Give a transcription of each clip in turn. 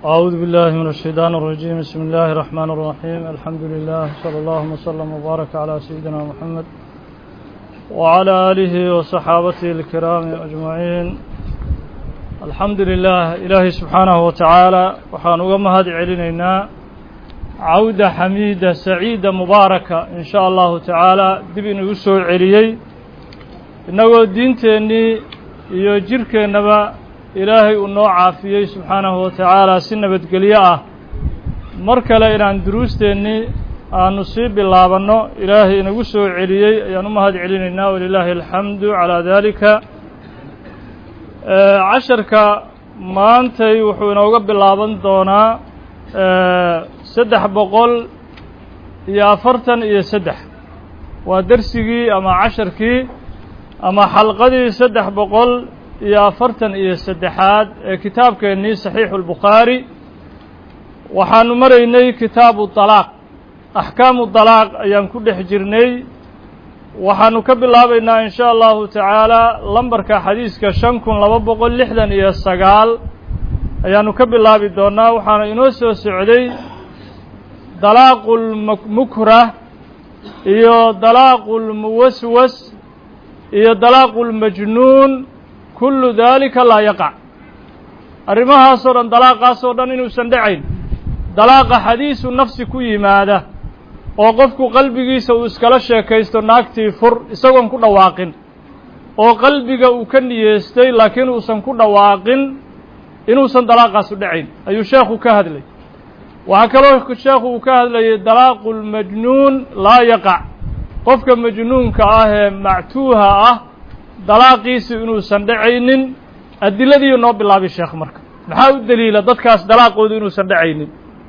أعوذ بالله من الشيطان الرجيم بسم الله الرحمن الرحيم الحمد لله صلى الله وسلم وبارك على سيدنا محمد وعلى آله وصحابته الكرام أجمعين الحمد لله إلهي سبحانه وتعالى وحانوغ مهد علينا عودة حميدة سعيدة مباركة إن شاء الله تعالى دبن يسوع عليي إنه دينتني يجرك نبا ilaahay uu noo caafiyey subxaanahu wa tacaala si nabadgelyo ah mar kale inaan duruusteennii aanu sii bilaabanno ilaahay inagu soo celiyey ayaan u mahad celinaynaa walilaahi alxamdu calaa daalika casharka maantay wuxuu inooga bilaaban doonaa 343 waa dersigii ama casharkii ama xalqadii 343 ee kitaabkeennii saxiixu albukhaari waxaanu maraynay kitaabu dalaaq axkaamu dalaaq ayaan ku dhex jirnay waxaanu ka bilaabaynaa in sha allahu tacaala lambarka xadiiska 5269 ayaanu ka bilaabi doonaa waxaana inoo soo socday dalaaqulmukrah iyo dalaaqulmuwaswas iyo dalaaqulmajnuun kullu daalika laa yaqac arrimahaasoo dhan dalaaqaasoo dhan inuusan dhacayn dalaaqa xadiisu nafsi ku yimaada oo qofku qalbigiisa uu iskala sheekaysto naagtii fur isagoon ku dhawaaqin oo qalbiga uu ka niyeestay laakiin uusan ku dhawaaqin inuusan dalaaqaasu dhacayn ayuu sheekhu ka hadlay waxaa kaloo sheekhu uu ka hadlayay dalaaqulmajnuun laa yaqac qofka majnuunka ah ee mactuuha ah dalaaqiisu inuusan dhacaynin adiladiiu noo bilaabay sheekh marka maxaa u daliila dadkaas dalaaqoodu inuusan dhacaynin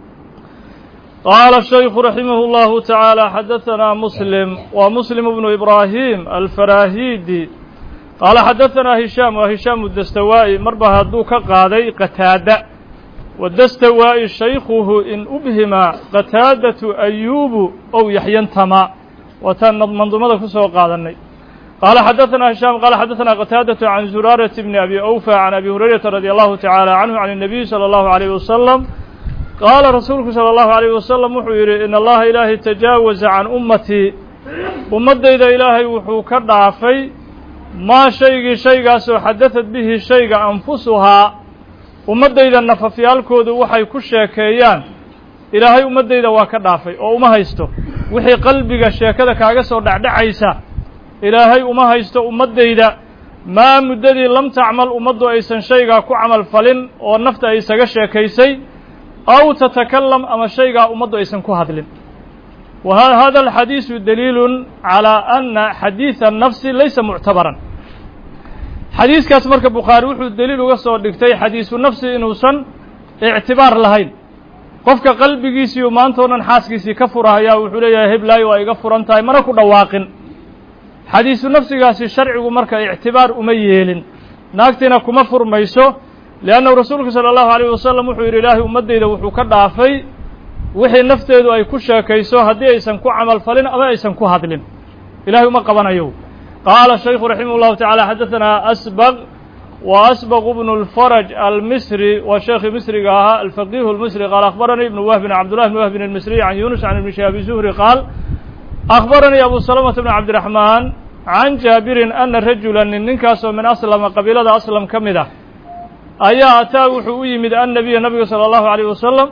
qaala shaykhu raximah اllahu taعaalى xadaثanaa muslim wa muslim bnu ibraahim alfarahidi qaala xadaثanaa hishaam waa hishaamu dastawaa'i marba hadduu ka qaaday qataada wadastawaa'i shaykhuhu in ubhima qataadatu ayubu ow yaxyantama waataan mandumada ku soo qaadanay قال حدثنا هشام قال حدثنا قتادة عن زرارة بن أبي أوفى عن أبي هريرة رضي الله تعالى عنه عن النبي صلى الله عليه وسلم قال رسولك صلى الله عليه وسلم وحير إن الله إلهي تجاوز عن أمتي ومد إذا إلهي وحوك الضعفي ما شيء حدثت به شيء أنفسها ومد إذا النففي الكود وحي كشيكيان إلهي ومد إذا واك الضعفي وما هيستو وحي قلبك الشيكة كاقصر دعد عيسى ilaahay uma haysto ummaddayda maa muddadii lam tacmal ummaddu aysan shaygaa ku camal falin oo nafta ay isaga sheekaysay aw tatakalam ama shaygaa ummaddu aysan ku hadlin wa hada alxadiisu daliilun calaa ana xadiida nafsi laysa muctabaran xadiiskaas marka bukhaari wuxuu daliil uga soo dhigtay xadiisu nafsi inuusan ictibaar lahayn qofka qalbigiisiiyo maantao dhan xaaskiisii ka furahayaa wuxuu leeyahay heblaayo waa iga furan tahay mana ku dhawaaqin xadiisu nafsigaasi sharcigu marka ictibaar uma yeelin naagtiina kuma furmayso liannahu rasuulku sala allahu alayh wasalam wuxuu yidhi ilaahay ummaddayda wuxuu ka dhaafay wixii nafteedu ay ku sheekayso haddii aysan ku camal falin ama aysan ku hadlin ilahay uma qabanayo qaala shaykhu raximah llahu tacala xadaثanaa asbaq wa asbaq bnu اlfaraj almisri waa sheekhii misriga ahaa alfaqihu اlmisri qaala akhbaranii ibnu wahbin cabdullahi bn wahbin almisriy can yunus can ibni shihaabi zuhri qaal أخبرني أبو سلمة بن عبد الرحمن عن جابر أن رجلا ننكاس من أسلم قبيلة أسلم كمدة أيا أتاه وحوي من النبي صلى الله عليه وسلم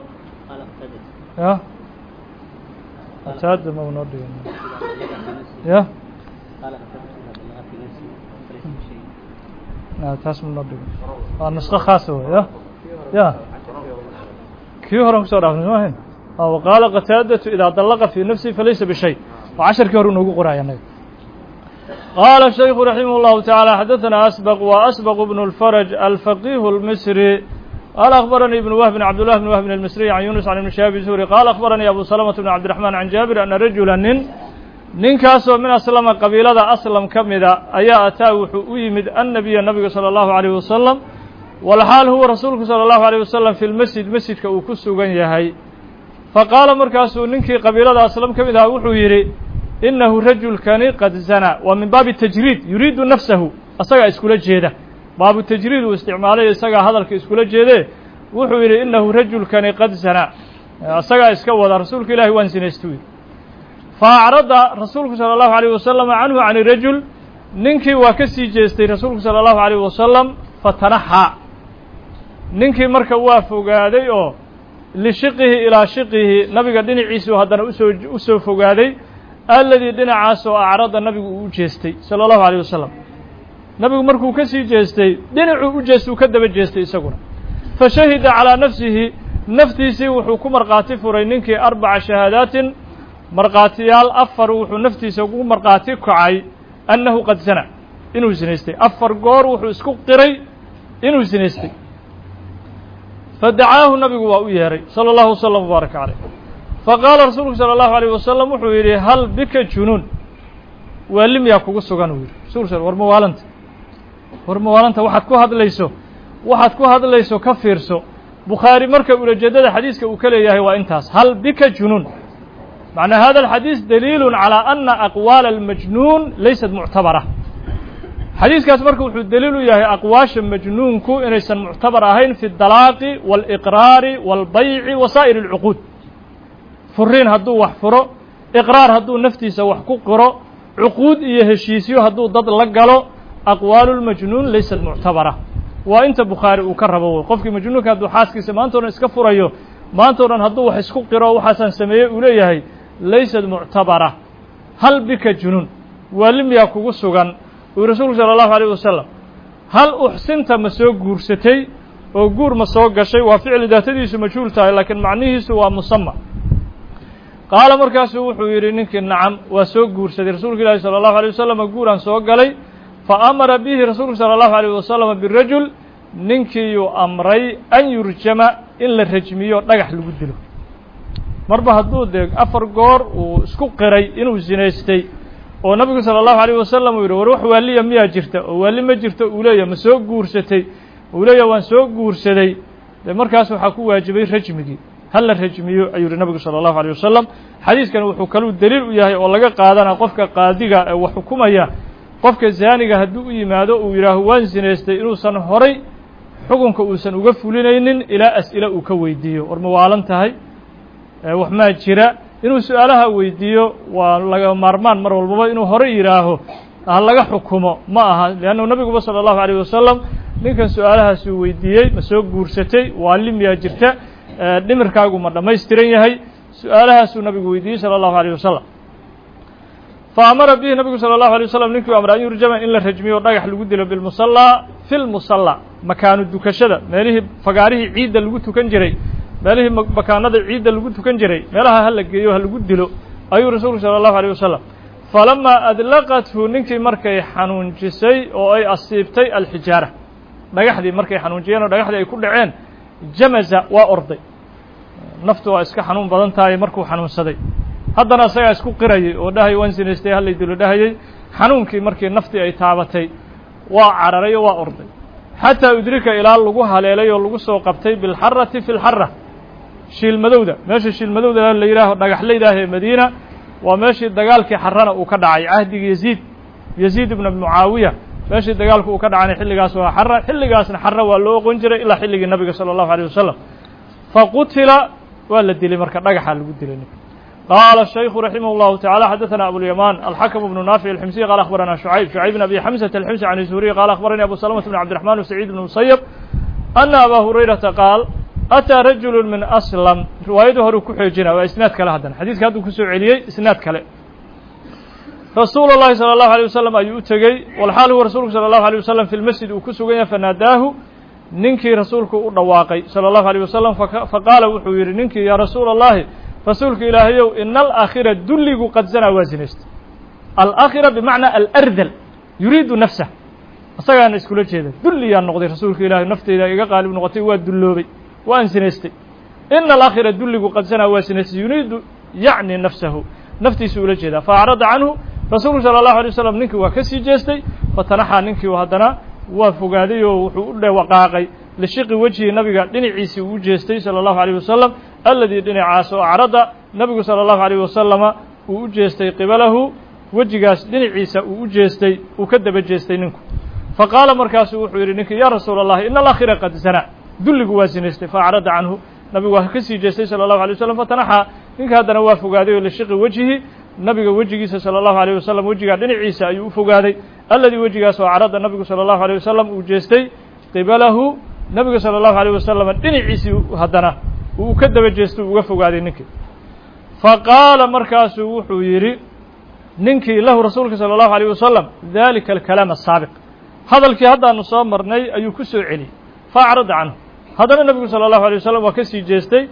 يا أتاد ما بنودي يا تاسم نودي النسخة خاصة يا كيف هرم صار أفنى وقال قتادة إذا طلق في نفسه فليس بشيء وعشر كهر نوقو قرآن قال الشيخ رحمه الله تعالى حدثنا أسبق وأسبق بن الفرج الفقيه المصري قال أخبرني ابن وهب بن عبد الله بن وهب المصري عن يونس عن المشاب الزهري قال أخبرني أبو سلمة بن عبد الرحمن عن جابر أن رجلا ننكاسو من أسلم قبيلة أسلم كمدا أيا أتاه ويمد النبي صلى الله عليه وسلم والحال هو رسولك صلى الله عليه وسلم في المسجد مسجد كأوكسو غنيهي فقال مركاسو ننكي قبيلة أسلم كمدا وحو يري إنه رجل كان قد زنى ومن باب التجريد يريد نفسه أساق اسكولة جيدة باب التجريد واستعماله أساق هذا الكي اسكولة جيدة wuxuu yidhi inahu rajulkani qad zanaa asagaa iska wada rasuulka ilaahi waan sinaystu yidhi faacrada rasuulku salى الlahu عalيه wasalam canhu can rajul ninkii waa ka sii jeestay rasuulku salى الlahu عalيه wasalam fatanaxaa ninkii marka waa fogaaday oo lishiqihi ilaa shiqihi nabiga dhinaciisuu haddana usoo fogaaday alladii dhinacaasoo acrada nabigu uu u jeestay salى الlahu عalيه wasalam nabigu markuu ka sii jeestay dhinacuu u jeestay uu ka daba jeestay isaguna fashahida calىa nafsihi naftiisii wuxuu ku markhaati furay ninkii 4 shahaadaatin markhaatiyaal 4 wuxuu naftiisa ugu markhaati kacay annahu qad zana inuu zinaystay 4 goor wuxuu isku qiray inuu zinaystay fadacaahu nabigu waa u yeeray salى الlahu وsلم وbaaraka عalيh faqaala rasuulku salى الlahu عalيه wasalam wuxuu yidhi hal bika junuun waali miyaa kugu sugan uu yidhi rasulka war mawaalanta waxaad ku hadlayso ka fiirso bukhaari marka ulajeedada xadiiska uu ka leeyahay waa intaas hal bika junuun macnaa hada alxadiis daliilu calىa ana aqwaala almajnuun laysat muctabara xadiiskaas marka wuxuu daliil u yahay aqwaasha majnuunku inaysan muctabar ahayn fi اdalaaqi wاlإqraari wاlbayci wa saa'ir اlcuquud furiin hadduu wax furo iqraar hadduu naftiisa wax ku qiro cuquud iyo heshiisyo hadduu dad la galo aqwaalu lmajnuun laysat muctabara waa inta bukhaari uu ka rabo qofkii majnuunka hadduu xaaskiisa maanta o dhan iska furayo maanta o dhan hadduu wax isku qiro waxaasaan sameeyey uu leeyahay laysat muctabara hal bika junuun waali miyaa kugu sugan uu rasuulku salى الlahu عalيه wasalam hal uxsinta ma soo guursatay oo guur ma soo gashay waa ficli daatadiisu majhuul tahay laakiin macnihiisu waa musama qaala markaasuu wuxuu yidhi ninkii nacam waa soo guursaday rasuulka ilaahi salى الlahu عalيه wasalam guuraan soo galay faamara bihi rasuulku salى الlahu عalيه wasalam birajul ninkiiyuu amray an yurjama in la rajmiyo dhagax lagu dilo marba hadduu dee 4 goor uu isku qiray inuu zinaystay oo nabigu salى الlahu عalيه wasalam uu yidhi war wax waaliya miyaa jirta oo waali ma jirto uu leeyahy ma soo guursatay uu leeyahy waan soo guursaday dee markaas waxaa ku waajibay rajmigii hal la rajmiyo ayuu yihi nabigu salى الlahu عalيه wasalam xadiiskan wuxuu kaluu daliil u yahay oo laga qaadana qofka qaadiga ee wax xukumaya qofka zaaniga hadduu u yimaado uu yidhaaho waan zinaystay inuusan horay xukunka uusan uga fulinaynin ilaa as'ila uu ka weydiiyo war ma waalan tahay wax maa jira inuu su-aalaha weydiiyo waa laga maarmaan mar walbaba inuu hore yidhaaho ha laga xukumo ma aha leannu nabiguba salى الlahu عalيه wasalam ninkan su-aalahaasuu weydiiyey ma soo guursatay waali miyaa jirta dhimirkaagu ma dhammaystiran yahay su-aalahaasuu nabigu weydiiyey salى الlahu عalيه wasalam faamara bihi nabigu salى الlahu عalيه wasalam ninkii amray an yurjama in la rajmiyo dhagax lagu dilo bilmusallaa fi lmusallaa makaanu dukashada meelihii fagaarihii ciidda lagu tukan jiray meelihii makaanada ciidda lagu tukan jiray meelaha ha la geeyo ha lagu dilo ayuu rasuulku salى الlahu عalيه wasalam falamaa adlaqathu ninkii markay xanuunjisay oo ay asiibtay alxijaara dhagaxdii markay xanuunjiyeen oo dhagaxdii ay ku dhaceen jamaza waa orday naftu waa iska xanuun badan tahay markuu xanuunsaday haddana isagaa isku qirayay oo dhahayay waan sinaystay hallay dilo dhahayay xanuunkii markii naftii ay taabatay waa cararay oo waa orday xataa udrika ilaa lagu haleelay oo lagu soo qabtay bilxarati fi lxara shiilmadowda meesha shiilmadowda la yidhaaho dhagaxlaydaah ee madiina waa meeshii dagaalkii xarana uu ka dhacay cahdigii yaziid ibna mucaawiya meeshii dagaalku uu ka dhacana xilligaas waa xara xilligaasna xara waa loo oqon jiray ilaa xilligii nabiga salى الlahu عalيه wasalam faqutila waa la dilay marka dhagaxa lagu dilay قال الشhيخ رحمه الله تعالى حدثنا أبو اليمان الحكم بن نافع الحمسي قال أخبرنا شعيب بن أبي حمزة الحمسي عن الزهري قال أخبرني أبو سلمة بن عبد الرحمن وسعيد بن المسيب أن أبا هريرة قال أتى رجل من أسلم روايته هو كحيجنا وإسناد كله هذا حديث كادو كسو عليه إسناد كله رسول الله صلى الله عليه وسلم أيو تجي والحال هو رسولك صلى الله عليه وسلم في المسجد وكسو فناداه ننكي رسولك رواقي صلى الله عليه وسلم فقال وحوير ننكي يا رسول الله rasuulka ilaahayow ina alaakhira dulligu qad zanaa waa zinaysta alaakhira bimacnaa alardal yuriidu nafsah isagaana iskula jeeda dulliyaan noqday rasuulka ilaahay nafteyda iga qaalib noqotay waa dulloobay waan zinaystay ina alaakhira dulligu qad zanaa waa zinaystay yuriidu yacni nafsahu naftiisu ula jeedaa faacrada canhu rasuulku salى الlahu عalيه wasalam ninkii waa ka sii jeestay fatanaxaa ninkii haddana waa fogaaday oo wuxuu u dhewaqaaqay lishiqi wejhi nabiga dhinaciisii uu jeestay salى الlahu عalيه wasalam alladii dhinacaas oo acrada nabigu salى الlahu عalيه wasalama uu u jeestay qibalahu wejigaas dhinaciisa uu u jeestay uu ka daba jeestay ninku faqaala markaasu wuxuu yidhi ninkii ya rasuula الlahi ina alaakhira qad zanaa dulligu waa sinaystay faacrada canhu nabigu waa ka sii jeestay salى الlahu عalيه wasalam fatanaxaa ninka haddana waa fogaaday oo lishiqi wejhi nabiga wejigiisa salى الlahu عalيه wasalam wejigaa dhinaciisa ayuu u fogaaday alladii wejigaas oo carada nabigu salى الlahu عalيه wasalam uu jeestay qibalahu nabiga salى الlahu عalيه wasalam dhinaciisii haddana uu ka daba jeestay uga fogaaday ninkii faqaala markaasuu wuxuu yidhi ninkii lahu rasuulka salى الlahu عalيه wasalam dalika alkalaam الsaabiq hadalkii haddaanu soo marnay ayuu ku soo celiyey faacrada canhu haddana nabigu salى الlahu عalيه wasalam waa ka sii jeestay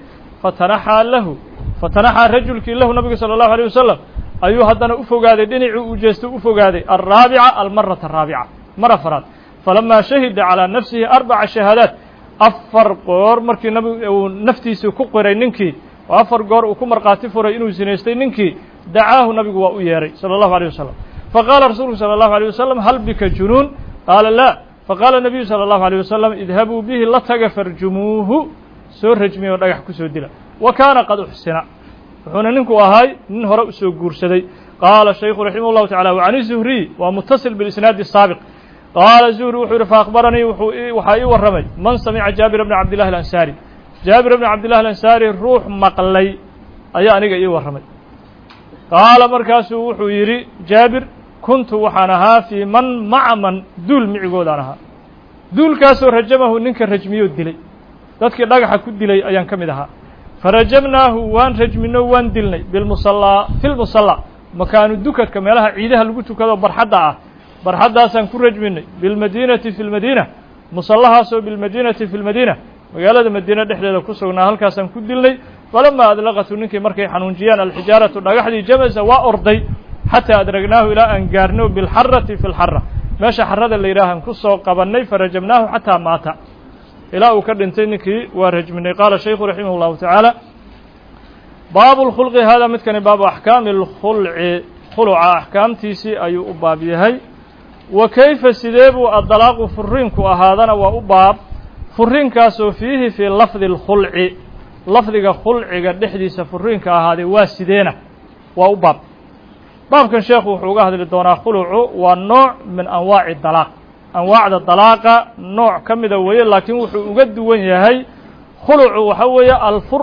fatanaxaa rajulkii lahu nabigu salى الlahu عalيه wasalam ayuu haddana u fogaaday dhinacii uu jeestay u fogaaday alraabica almarata araabica mar afaraad falamaa shahida calىa nafsihi 4 shahaadaat 4 goor markii uu naftiisii ku qiray ninkii oo 4 goor uu ku markhaati furay inuu sinaystay ninkii dacaahu nabigu waa u yeeray salى الlahu عalيه wasalam faqaala rasuulku salى الlahu عalيه wasalam hal bika junuun qaala laa faqaala nabiyu salى الlahu عalيه wasalam idhabuu bihi la taga farjumuuhu soo rajmiya oo dhagax ku soo dila wa kaana qad uxsina wuxuuna ninku ahay nin hore u soo guursaday qaala shaykhu raximah الlahu taعala وcan الzuhriy waa mutaصil biاlisnaadi الsaabiq qaala zuhri wuxuu yihi faakbaranii waxaa ii warramay man samica jaabir bna cabd llahi alansaari jaabir bna cabd llahi alansaari ruux maqlay ayaa aniga ii warramay qaala markaasuu wuxuu yidhi jaabir kuntu waxaan ahaa fii man maca man duul micigoodaan ahaa duulkaasoo rajamahu ninka rajmiyo dilay dadkii dhagaxa ku dilay ayaan ka mid ahaa farajamnaahu waan rajmino waan dilnay bilmusallaa fi lmusallaa makaanu dukadka meelaha ciidaha lagu tukado barxadda ah barxaddaasaan ku rajminay bilmadiinati fi lmadiina musallahaasoo bilmadiinati fi lmadiina magaalada madiine dhexdeeda ku sugnaa halkaasaan ku dilnay falamaa adlaqatu ninkii markay xanuunjiyaan alxijaaratu dhagaxdii jamasa waa orday xataa adragnaahu ilaa aan gaarno bilxarati fi lxara meesha xarada la yidhaahaan ku soo qabannay farajamnaahu xataa maata ilaa uu ka dhintay ninkii waa rajminay qaala shaykhu raximah الlahu taعaalى baabu اlkhulqi hada midkani baabu axkaami اlkhulci khuluca axkaamtiisii ayuu u baab yahay wa kayfa sidee buu adalaaqu furiinku ahaadana waa u baab furiinkaasoo fiihi fii lafdi اlkhulci lafdiga khulciga dhexdiisa furiinka ahaaday waa sideena waa u baab baabkan sheekhu wuxuu uga hadli doonaa khulucu waa nooc min anwaaci dalaaq anwaacda dalaaqa nooc ka mida weeye laakiin wuxuu uga duwan yahay khulucu waxa weeye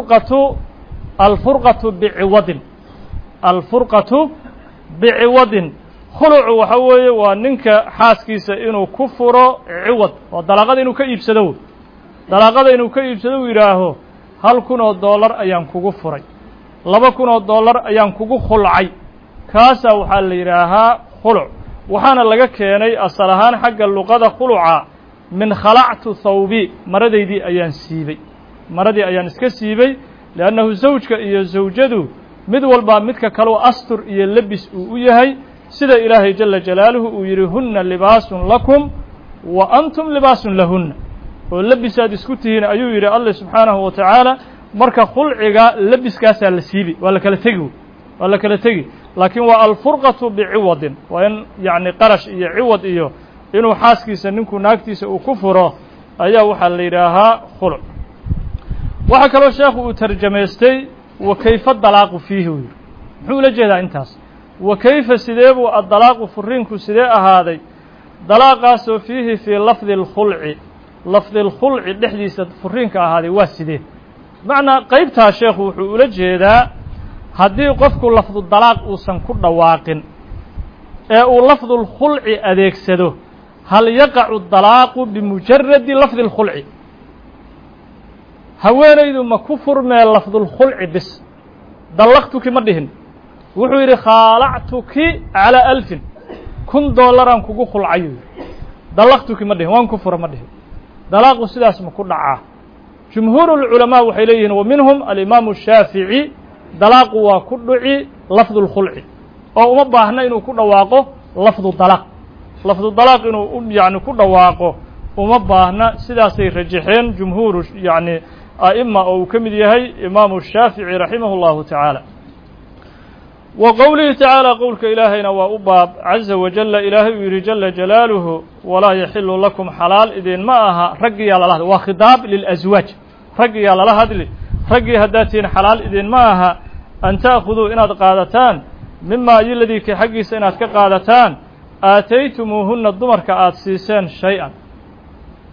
alfurqatu biciwadin alfurqatu biciwadin khulucu waxa weeye waa ninka xaaskiisa inuu ku furo ciwad oo dalaaqada inuu ka iibsado dalaaqada inuu ka iibsado uu yidhaaho $1,000 ayaan kugu furay $2,000 ayaan kugu khulcay kaasaa waxaa la yidhaahaa khuluc waxaana laga keenay asal ahaan xagga luqada khuluca min khalactu thawbi maradaydii ayaan siibay maradii ayaan iska siibay liannahu zawjka iyo zawjadu mid walbaa midka kaleu astur iyo lebis uu u yahay sida ilaahay jala jalaaluhu uu yidhi hunna libaasun lakum wa antum libaasun lahunna oo lebisaad isku tihiin ayuu yidhi allah subxaanahu wa tacaala marka khulciga lebiskaasaa la siibi waa la kala tegi laakiin waa alfurqatu biciwadin waa in yacni qarash iyo ciwad iyo inuu xaaskiisa ninku naagtiisa uu ku furo ayaa waxaa la yidhaahaa khuluc waxaa kaloo sheekhu uu tarjamaystay wa kayfa dalaaqu fiihi uu yidhi muxuu ula jeedaa intaas wa kayfa sidee buu addalaaqu furiinku sidee ahaaday dalaaqaasoo fiihi fii lafdi اlkhulci lafdi اlkhulci dhexdiisa furiinka ahaaday waa sidee macnaa qaybtaa sheekhu wuxuu ula jeedaa haddii qofku lafdu dalaaq uusan ku dhawaaqin ee uu lafdu اlkhulci adeegsado hal yaqacu dalaaqu bimujaradi lafdi اlkhulci haweenaydu ma ku furmee lafdulkhulci bis dallaqtuki ma dhihin wuxuu yidhi khaalactuki calىa $1,000 kugu khulcayu dallaqtuki ma dhihin waan ku fura ma dhihin dalaaqu sidaas ma ku dhacaa jumhuur اlculamaa waxay leeyihiin wa minhum alimaamu الshaafiعي dalaaqu waa ku dhuci lafdu اlkhulci oo uma baahna inuu ku dhawaaqo lafdu dalaaq lafdu dalaaq inuu yani ku dhawaaqo uma baahna sidaasay rajaxeen jumhuuru yani a'ima oo uu ka mid yahay imaamu الshaafiعي raximah الlahu taعaalى wa qowlihi taعaalى qowlka ilaahayna waa u baab caزa wajala ilaahay uu yidhi jala jalaaluhu walaa yaxilu lakum xalaal idinma aha raggiyaa lala hadli waa khidaab lilaswaaj raggiyaa lala hadli raggii haddaad tihiin xalaal idinma aha an ta'khuduu inaad qaadataan mima ayoladii ka xaggiisa inaad ka qaadataan aataytumuuhunna dumarka aad siiseen shay-an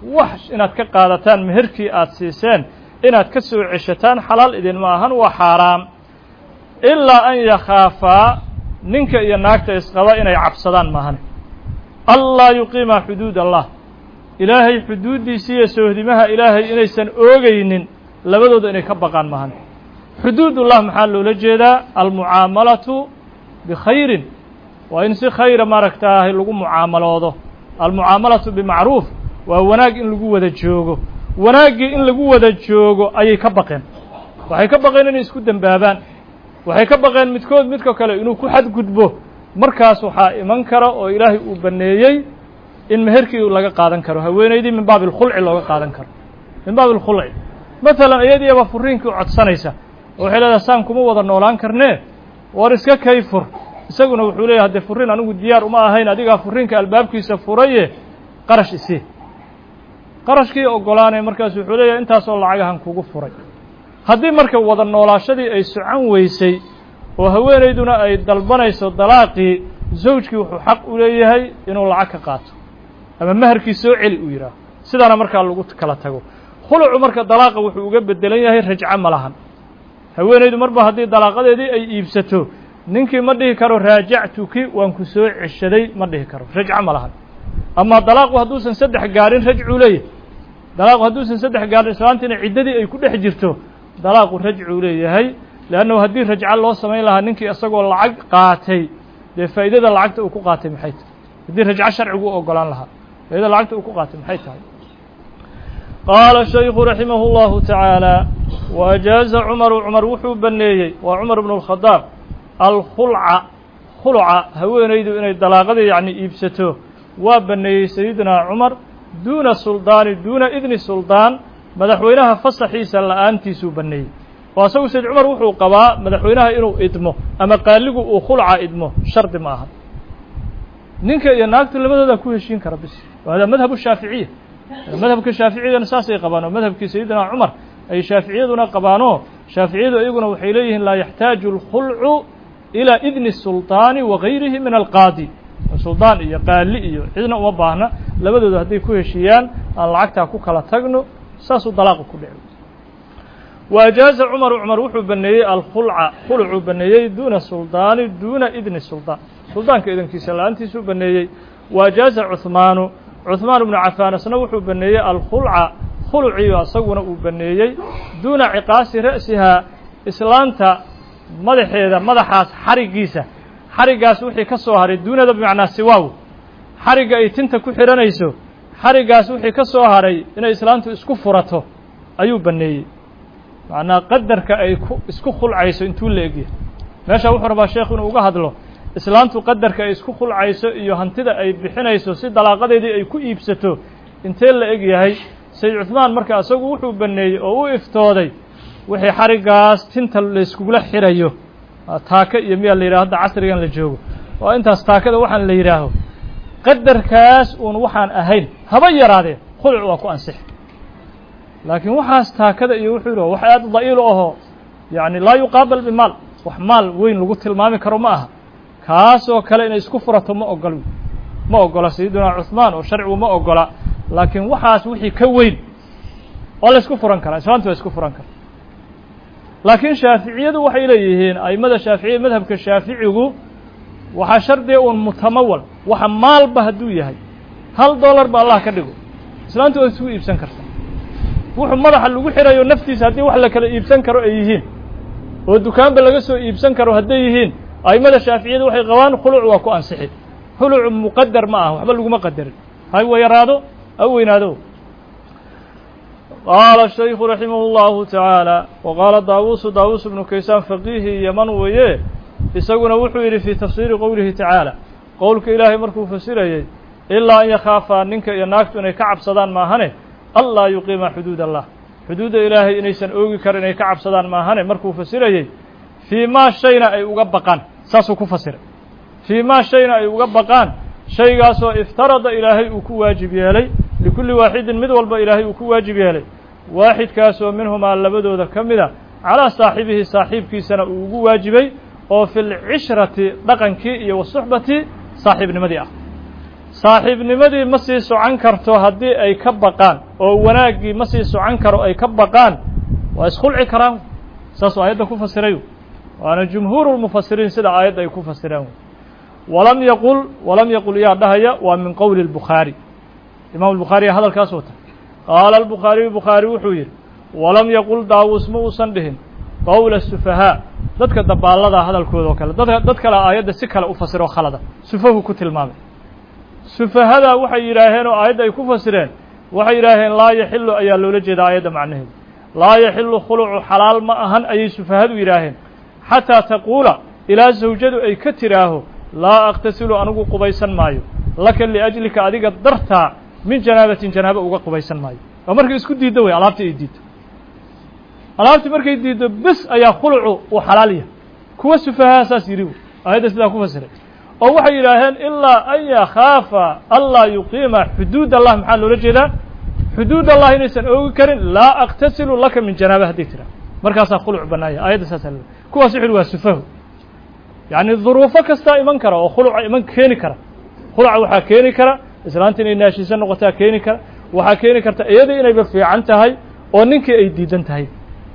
wax inaad ka qaadataan meherkii aad siiseen inaad ka soo ceshataan xalaal idinma ahan waa xaaraam ilaa an yakhaafaa ninka iyo naagta isqaba inay cabsadaan maahan allaa yuqiima xuduud allah ilaahay xuduuddiisii iyo soohdimaha ilaahay inaysan oogaynin labadooda inay ka baqaan maahan xuduudullah maxaa loola jeedaa almucaamalatu bikhayrin waa in si khayra maaragtaahay lagu mucaamaloodo almucaamalatu bimacruuf waa wanaag in lagu wada joogo wanaaggii in lagu wada joogo ayay ka baqeen waxay ka baqeen inay isku dembaabaan waxay ka baqeen midkood midka kale inuu ku xadgudbo markaas waxaa iman kara oo ilaahay uu baneeyey in meherkii laga qaadan karo haweenaydii min baabi alkhulci looga qaadan karo min baabi alkhulci maalan iyadiiba furiinkii u codsanaysa oo waxay leedahay saan kuma wada noolaan karnee war iska kay fur isaguna wuxuu leeyahay haddee furiin anigu diyaar uma ahayn adigaa furiinka albaabkiisa furaye qarash isii qarashkii oggolaanay markaas wuxuu leeyahay intaasoo lacagahan kugu furay haddii marka wada noolaashadii ay socon weysay oo haweenayduna ay dalbanayso dalaaqii zawjkii wuxuu xaq u leeyahay inuu lacag ka qaato ama meherkii soo celi uu yidhaaho sidaana markaa lagu kala tago khulucu marka dalaaqa wuxuu uga bedelan yahay rajco ma lahan haweenaydu marba haddii dalaaqadeedii ay iibsato ninkii ma dhihi karo raajactuki waan ku soo ceshaday ma dhihi karo rajco ma lahan ama dalaaqu hadduusan saddex gaarin rajcuu leeyahay dalaaqu hadduusan saddex gaarin islaantiina ciddadii ay ku dhex jirto dalaaqu rajcuu leeyahay leannahu haddii rajco loo samayn lahaa ninkii isagoo lacag qaatay dee faa'iidada lacagta uu ku qaatay maxay tahay haddii rajco sharcigu u oggolaan lahaa faa'iidada lacagta uu ku qaatay maxay tahay qaala shaykhu raximah اllahu tacaala waajaaza cumaru cumar wuxuu baneeyey waa cumar bnu اlkhadaab alkhulca khulca haweenaydu inay dalaaqadii yacni iibsato waa baneeyey sayidina cumar duuna suldaani duuna idni suldaan madaxweynaha fasaxiisa la'aantiisuu baneeyey oo asagu sayid cumar wuxuu qabaa madaxweynaha inuu idmo ama qaaligu uu khulca idmo shardi ma aha ninka iyo naagtu labadooda ku heshiin kara bis hada madhabu shaaficiya madhabka shaaficiyaduna saasay qabaan oo madhabkii sayidina cumar ay shaaficiyaduna qabaanoo shaaficiyadu iyaguna waxay leeyihiin laa yaxtaaju alkhulcu ilaa idni sulطaani wagayrihi min alqaadi suldaan iyo qaali iyo cidna uma baahna labadooda hadday ku heshiiyaan aan lacagtaa ku kala tagno saasuu dalaaqu ku dhici waajaaza cumaru cumar wuxuu baneeyey alkhulca khulcuu baneeyey duuna suldaani duuna idni suldaan suldaanka idankiisa la-aantiisuu baneeyey waajaaza cuhmaanu cuhmaan bnu cafaan isna wuxuu baneeyey alkhulca khuluciyo isaguna uu baneeyey duuna ciqaasi ra'sihaa islaanta madaxeeda madaxaas xariggiisa xariggaas wixii ka soo haray duunada bimacnaa siwaaw xarigga ay tinta ku xidhanayso xariggaas wixii ka soo haray inay islaantu isku furato ayuu baneeyey macnaa qadarka ay isku khulcayso intuu la egyahay meesha wuxuu rabaa sheekhu inuu uga hadlo islaantu qadarka ay isku khulcayso iyo hantida ay bixinayso si dalaaqadeedii ay ku iibsato intee la eg yahay sayid cuhmaan marka isagu wuxuu baneeyey oo u iftooday wixii xariggaas tinta layskugula xirayo taaka iyo miyaa la yidhaho hadda casrigan la joogo waa intaas taakada waxaan la yidhaaho qadarkaas uun waxaan ahayn haba yaraadee khuluc waa ku ansix laakiin waxaas taakada iyo wuxuu yidhaho wax aad da'iilo ahoo yacni laa yuqaabal bimaal wax maal weyn lagu tilmaami karo ma aha kaasoo kale inay isku furato ma oggola sayidina cuhmaan oo sharcigu ma oggola laakiin waxaas wixii ka weyn waa la isku furan karaa islaantu waa isku furan karaa laakiin shaaficiyadu waxay leeyihiin a'immada shaaficiya madhabka shaaficigu waxaa shardiga uun mutamawal waxa maalba hadduu yahay $1 ba allah ka dhigo islaantu waa isugu iibsan kartaa wuxuu madaxa lagu xirayo naftiisa haddii wax la kala iibsan karo ay yihiin oo dukaanba laga soo iibsan karo hadday yihiin a'immada shaaficiyadu waxay qabaan khuluc waa ku ansixi khuluc muqadar ma aha waxba laguma qadarin hay wa yaraado aw weynaado qaala shaykhu raximah اllahu tacaala wa qaala daawuus bnu kaysaan faqiihi yaman weeye isaguna wuxuu yidhi fii tafsiiri qowlihi tacaala qowlka ilaahay markuu fasirayey ilaa an yakhaafaa ninka iyo naagtu inay ka cabsadaan maahane allaa yuqiima xuduud allah xuduudda ilaahay inaysan oogi karin inay ka cabsadaan maahane markuu fasirayey fii maa shayna ay uga baqaan saasuu ku fasiray fii maa shayna ay uga baqaan shaygaasoo iftarada ilaahay uu ku waajib yeelay likulli waaxidin mid walba ilaahay uu ku waajib yeelay waaxidkaasoo minhumaa labadooda ka mida calaa saaxibihi saaxiibkiisana uu ugu waajibay oo fi lcishrati dhaqankii iyo wasuxbati saaxiibnimadii ah saaxiibnimadii ma sii socon karto haddii ay ka baqaan oo wanaaggii ma sii socon karo ay ka baqaan waa iskhulci karaan saasuu aayadda ku fasirayo waana jumhuuru lmufasiriin sida aayadda ay ku fasiraan walam yaqul yaa dhahaya waa min qowli الbukhaari imam الbukhaariya hadalkaas wata qaala الbukhaariyu bukhaari wuxuu yidhi walam yaqul daawuus ma uusan dhihin qowla الsufahaa dadka dabaallada hadalkooda oo kale dad kale aayadda si kale u fasiro khalada sufahu ku tilmaamay sufahada waxay yidhaaheen oo aayadda ay ku fasireen waxay yidhaaheen laa yaxilu ayaa loola jeedaa aayadda macnaheedu laa yaxilu khulucu xalaal ma ahan ayay sufahadu yidhaaheen xataa taquula ilaa zawjadu ay ka tiraaho laa aqtasilu anigu qubaysan maayo laka liajlika adiga dartaa min janaabatin janaaba uga qubaysan maayo waa markay isku diiddo wey alaabtii ay diiddo alaabtii markay diiddo bes ayaa khulucu uu xalaal yahay kuwa sufahaa saas yidhi aayadda sidaa ku fasiray oo waxay yidhaaheen ilaa an yakhaafa anlaa yuqiima xuduud allah maxaa loola jeedaa xuduud allah inaysan oogi karin laa aqtasilu laka min janaaba hadday tiraa markaasaa khuluc bannaaya aayadda saasa kuwaas wuxu uhi waa sufahu yacni duruufo kastaa iman kara oo khuluca iman keeni kara khuluca waxaa keeni kara islaanta inay naashiisa noqotaa keeni kara waxaa keeni karta iyadii inayba fiican tahay oo ninkii ay diidan tahay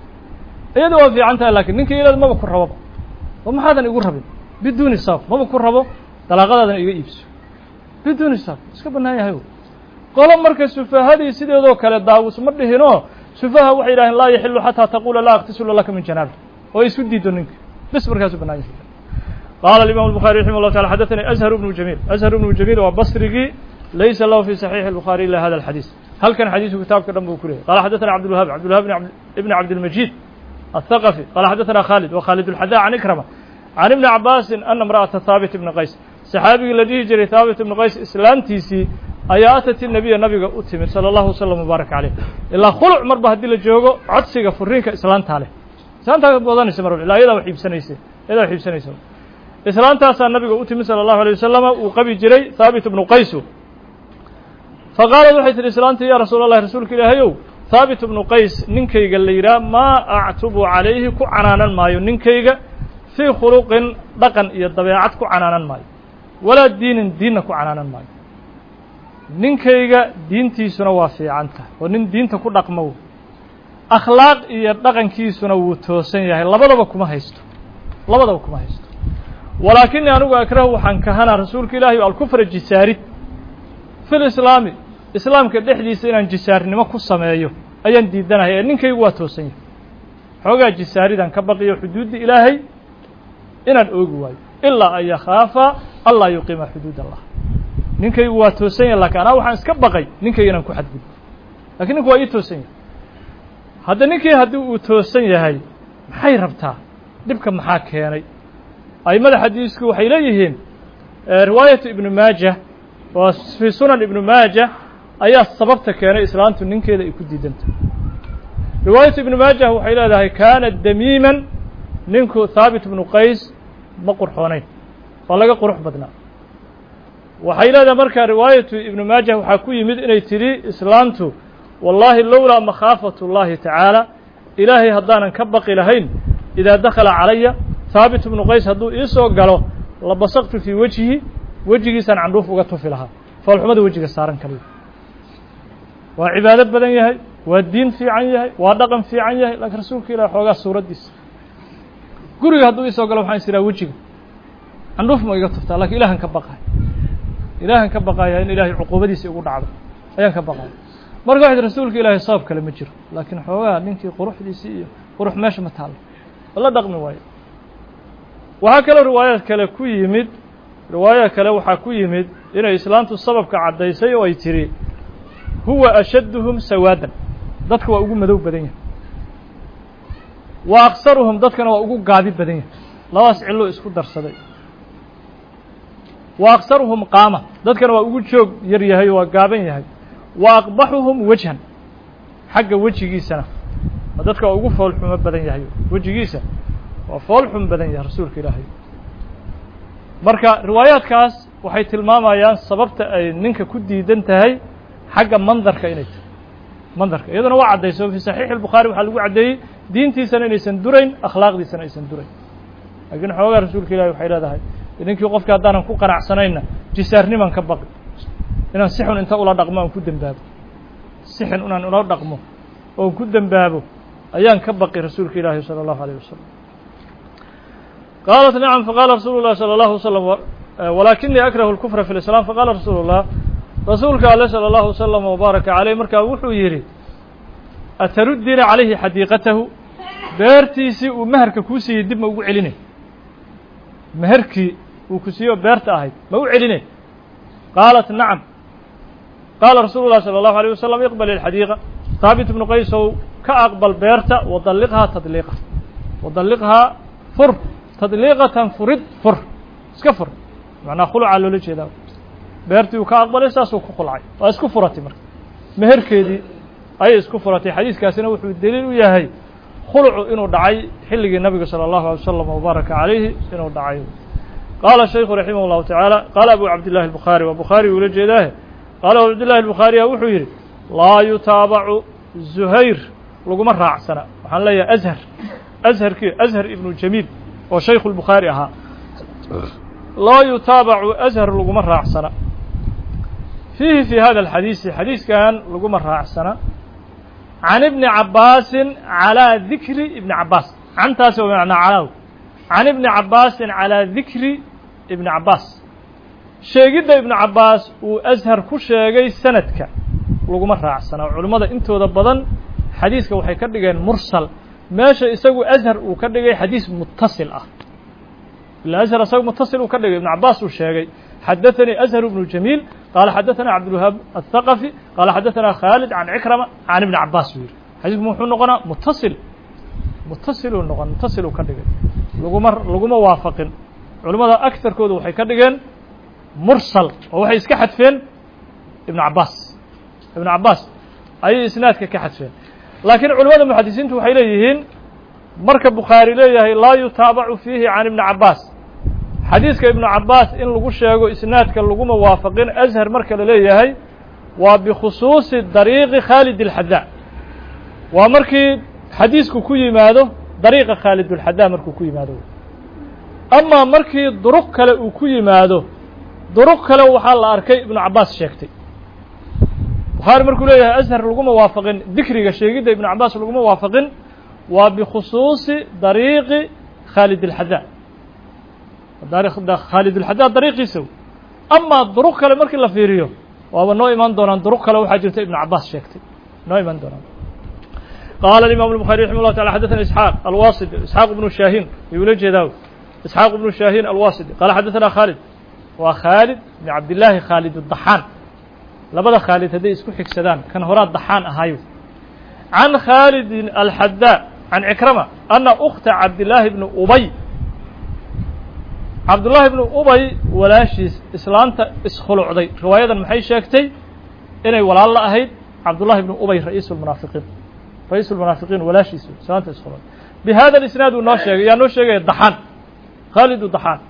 iyada waa fiican tahay lakiin ninkii ilada maba ku raboba oo maxaadan igu rabin biduuni sabab maba ku rabo dalaaqadaadan iga iibso biduuni sabab iska bannaan yahay qolo marka sufahadii sideedoo kale daawus ma dhihinoo sufaha waxay yidhaheen laa yaxilu xataa taquula laa aqtasilu laka min janaaba oo isku diido ninka bes markaasu bannaan yahay qaala alimam الbuخarي raximah الlah taala xadaثanii azhar bnu jamiil azhar bnu jamiil waa basrigii laysa lahu fi صaxiixi الbukhaari ila hada الxadiis halkan xadiisku kitaabka dhan buu ku leeyahy qala xadaثana cabdالwahab ibn cabdilmajid الثaqفي qala xadaثana khaalid wa khaalid الxada can ikrama can ibni cabaasin ana imra'ata haabit ibni qays saxaabigii la dhihi jiray haabit ibni qays islaamtiisii ayaa atati nabiya nabiga u timid salى اllahu wslam mubaarak caleyh ilaa khuluc marba haddii la joogo codsiga furiinka islaantaa leh islaantaa wadanaysa mar ilaa iyadaa wax iibsanaysa islaantaasaa nabiga u timid salى الlahu alيه wasalama uu qabi jiray haabit ibnu qaysu faqaalad waxay tihi islaantii ya rasuul اllahi rasuulka ilaahayow haabit ibnu qays ninkayga la yidhaah maa actubu calayhi ku canaanan maayo ninkayga fii khuluqin dhaqan iyo dabeecad ku canaanan maayo walaa diinin diinna ku canaanan maayo ninkayga diintiisuna waa fiican tahay oo nin diinta ku dhaqmo akhlaaq iyo dhaqankiisuna wuu toosan yahay labadaba kuma haysto walaakinii anigu akrahu waxaan kahanaa rasuulka ilaahi alkufra jisaarid fi lislaami islaamka dhexdiisa inaan jisaarnimo ku sameeyo ayaan diidanahay ee ninkaygu waa toosan yahay xoogaa jisaaridaan ka baqiyo xuduudda ilaahay inaan oogi waayo ilaa an yakhaafa anlaa yuqiima xuduud allah ninkaygu waa toosan yahay laakiin anaa waxaan iska baqay ninkayga inaan ku xadgudbo lakiin ninku waa ii toosan yahay hadda ninkii haddii uu toosan yahay maxay rabtaa dhibka maxaa keenay aimada xadiisku waxay leeyihiin riwaayatu ibnu maajah oo fii sunan ibnu maajah ayaa sababta keenay islaantu ninkeeda ay ku diidantahay riwaayatu ibnu maajah waxay leedahay kaana damiiman ninku haabit ibnu qays ma qurxoonayn waa laga qurux badnaa waxay leedahay marka riwaayatu ibnu maajah waxaa ku yimid inay tidhi islaantu wallaahi lowlaa makhaafat اllahi tacaala ilaahay haddaanan ka baqi lahayn idaa dakala calaya haabit ibnu qays hadduu ii soo galo labasaqtu fii wejhi wejigiisaan candhuuf uga tufi lahaa foolxumada wejiga saaran kaliya waa cibaado badan yahay waa diin fiican yahay waa dhaqan fiican yahay laakiin rasuulka ilahi xoogaa suuraddiisa guriga hadduu ii soo galo waxaan is idhaha wejiga candhuuf ma iga tuftaa lakiin ilaahan ka baqaya in ilaahay cuquubadiisa igu dhacdo ayaan ka baqaya marka waxayd rasuulka ilaahay sabab kale ma jiro laakiin xoogaa ninkii quruxdiisii iyo qurux meesha ma taallo la dhaqmi waayo waxaa kaloo riwaayad kale waxaa ku yimid inay islaantu sababka caddaysay oo ay tidhi huwa ashadduhum sawaadan dadka waa ugu madow badan yahay wa aksaruhum dadkana waa ugu gaabi badan yahay labadaas cillo isku darsaday wa aksaruhum qaama dadkana waa ugu joog yar yahay waa gaaban yahay wa aqbaxuhum wejhan xagga wejigiisana dadka waa ugu foolxumo badan yahay wejigiisa waa foolxum badan yahay rasuulka ilaahay marka riwaayaadkaas waxay tilmaamayaan sababta ay ninka ku diidan tahay xagga mandarka inay tahay mandarka iyaduna waa caddayso fi saxiixi الbukhaari waxaa lagu caddeeyey diintiisana inaysan durayn akhlaaqdiisana aysan durayn laakiin xoogaa rasuulka ilahi waxay leedahay ninkii qofka haddaanan ku qanacsanayna jisaarniman ka baqi inaan si xun inta ula dhaqmo aan ku dembaabo si xun inaan ula dhaqmo oo ku dembaabo ayaan ka baqi rasuulka ilaahi salى الlahu عalيه wasalam qaalat nacam faqaala rasuulu الlahi salى الlahu wasalam walakinii akrahu اlkufra fi اlislaam faqaala rasuulu الlah rasuulka ale salى الlahu wasalam wbaaraka caleyh markaa wuxuu yidhi ataruddiina calayhi xadiiqatahu beertiisii uu meherka kuu siiyey dib ma ugu celinay meherkii uu ku siiye oo beerta ahayd ma u celinay qaalat nacam qaala rasuulu الlahi salى الlahu عalيه wasalam iqbal ilxadiiqa haabit ibnu qaysow ka aqbal beerta wadalliqhaa tadliiqa wadalliqhaa fur tadliiqatan furid fur iska fur macnaa khulucaa loola jeedaa beertii uu ka aqbalay saasuu ku khulcay waa isku furatay marka meherkeedii ayay isku furatay xadiiskaasina wuxuu deliil u yahay khulucu inuu dhacay xilligii nabiga salى الlahu عalيه wasalam wbaaraka calayhi inuu dhacay qaala shaykhu raximah الlahu taعaalى qaala abu cabdillahi الbukhaari waa bukhaari ula jeedaahe qaala abu cabdillahi الbukhaariya wuxuu yidhi laa yutaabacu zuhayr laguma raacsana waxaan leeyahay azharkii azhar ibnu jamiil oo shaykhu الbukhaari ahaa laa yutaabacu azhar laguma raacsana fiihi fi hada alxadiisi xadiiskan laguma raacsana can ibni cabaasin calىa dikri ibni cabaas cantaasi waa macnaa calaaw can ibni cabaasin calىa dikri ibni cabaas sheegidda ibnu cabaas uu ashar ku sheegay sanadka laguma raacsana culimmada intooda badan xadiiska waxay ka dhigeen mursal meesha isagu ashar uu ka dhigay xadiis mutasil ah ila ashar isagu mutasil uu ka dhigay ibnu cabaas uu sheegay xadaثanii ashar ibnu jamiil qaala xadaثana cabdulwahaab aلthaqafi qaala xadaثana khaalid can cikrama can ibni cabaas buu yidhi xadiisku muxuu noqonaa mutasiluu noqon mutasiluu ka dhigay laguma waafaqin culimmada agtarkooda waxay ka dhigeen mursal oo waxay iska xadfeen ibnu cabaas ayay isnaadka ka xadfeen laakiin culimmada muxadisiintu waxay leeyihiin marka bukhaari leeyahay laa yutaabacu fiihi can ibni cabaas xadiiska ibnu cabaas in lagu sheego isnaadka laguma waafaqin ashar marka la leeyahay waa bikhusuusi dariiqi khaalid اlxadaa waa markii xadiisku ku yimaado dariiqa khaalid اlxadaa markuu ku yimaado amaa markii duruq kale uu ku yimaado duruq kale waxaa la arkay ibnu cabaas sheegtay bukhaari markuu leeyahay ashar laguma waafaqin dikriga sheegidda ibnu cabaas laguma waafaqin waa bikhusuusi dariiqi khaalid اlxadaa khaalid اlxadaa dariiqiisa amaa duruq kale markii la fiiriyo waaba noo imaan doonaan duruq kale waxaa jirta ibnu cabaas sheegtay noo imaan doonaan qaala imam الbخarي raximه الlah taعala xadaثna isxaaq alwasidi isxaaq ibnu shaahin ayuu ula jeedaa isxaaq ibnu shaahin alwasidi qaala xadaثna khaalid waa khaalid ibn cabdillaahi khaalid الdaxaan labada khaalid hadday isku xigsadaan kan horaa daxaan ahaayo can khaalidin alxadaa can cikrama ana ukta cabdillaahi bni ubay cabdullaahi ibnu ubay walaashiis islaanta iskhulucday riwaayadan maxay sheegtay inay walaal la ahayd cabdullahi ibnu ubay ra'iisu lmunaafiqiin walaashiisu islaanta iskhulucday bi hada isnaad uu noo sheegay yaa noo sheegaya daxaan khaalidu daxaan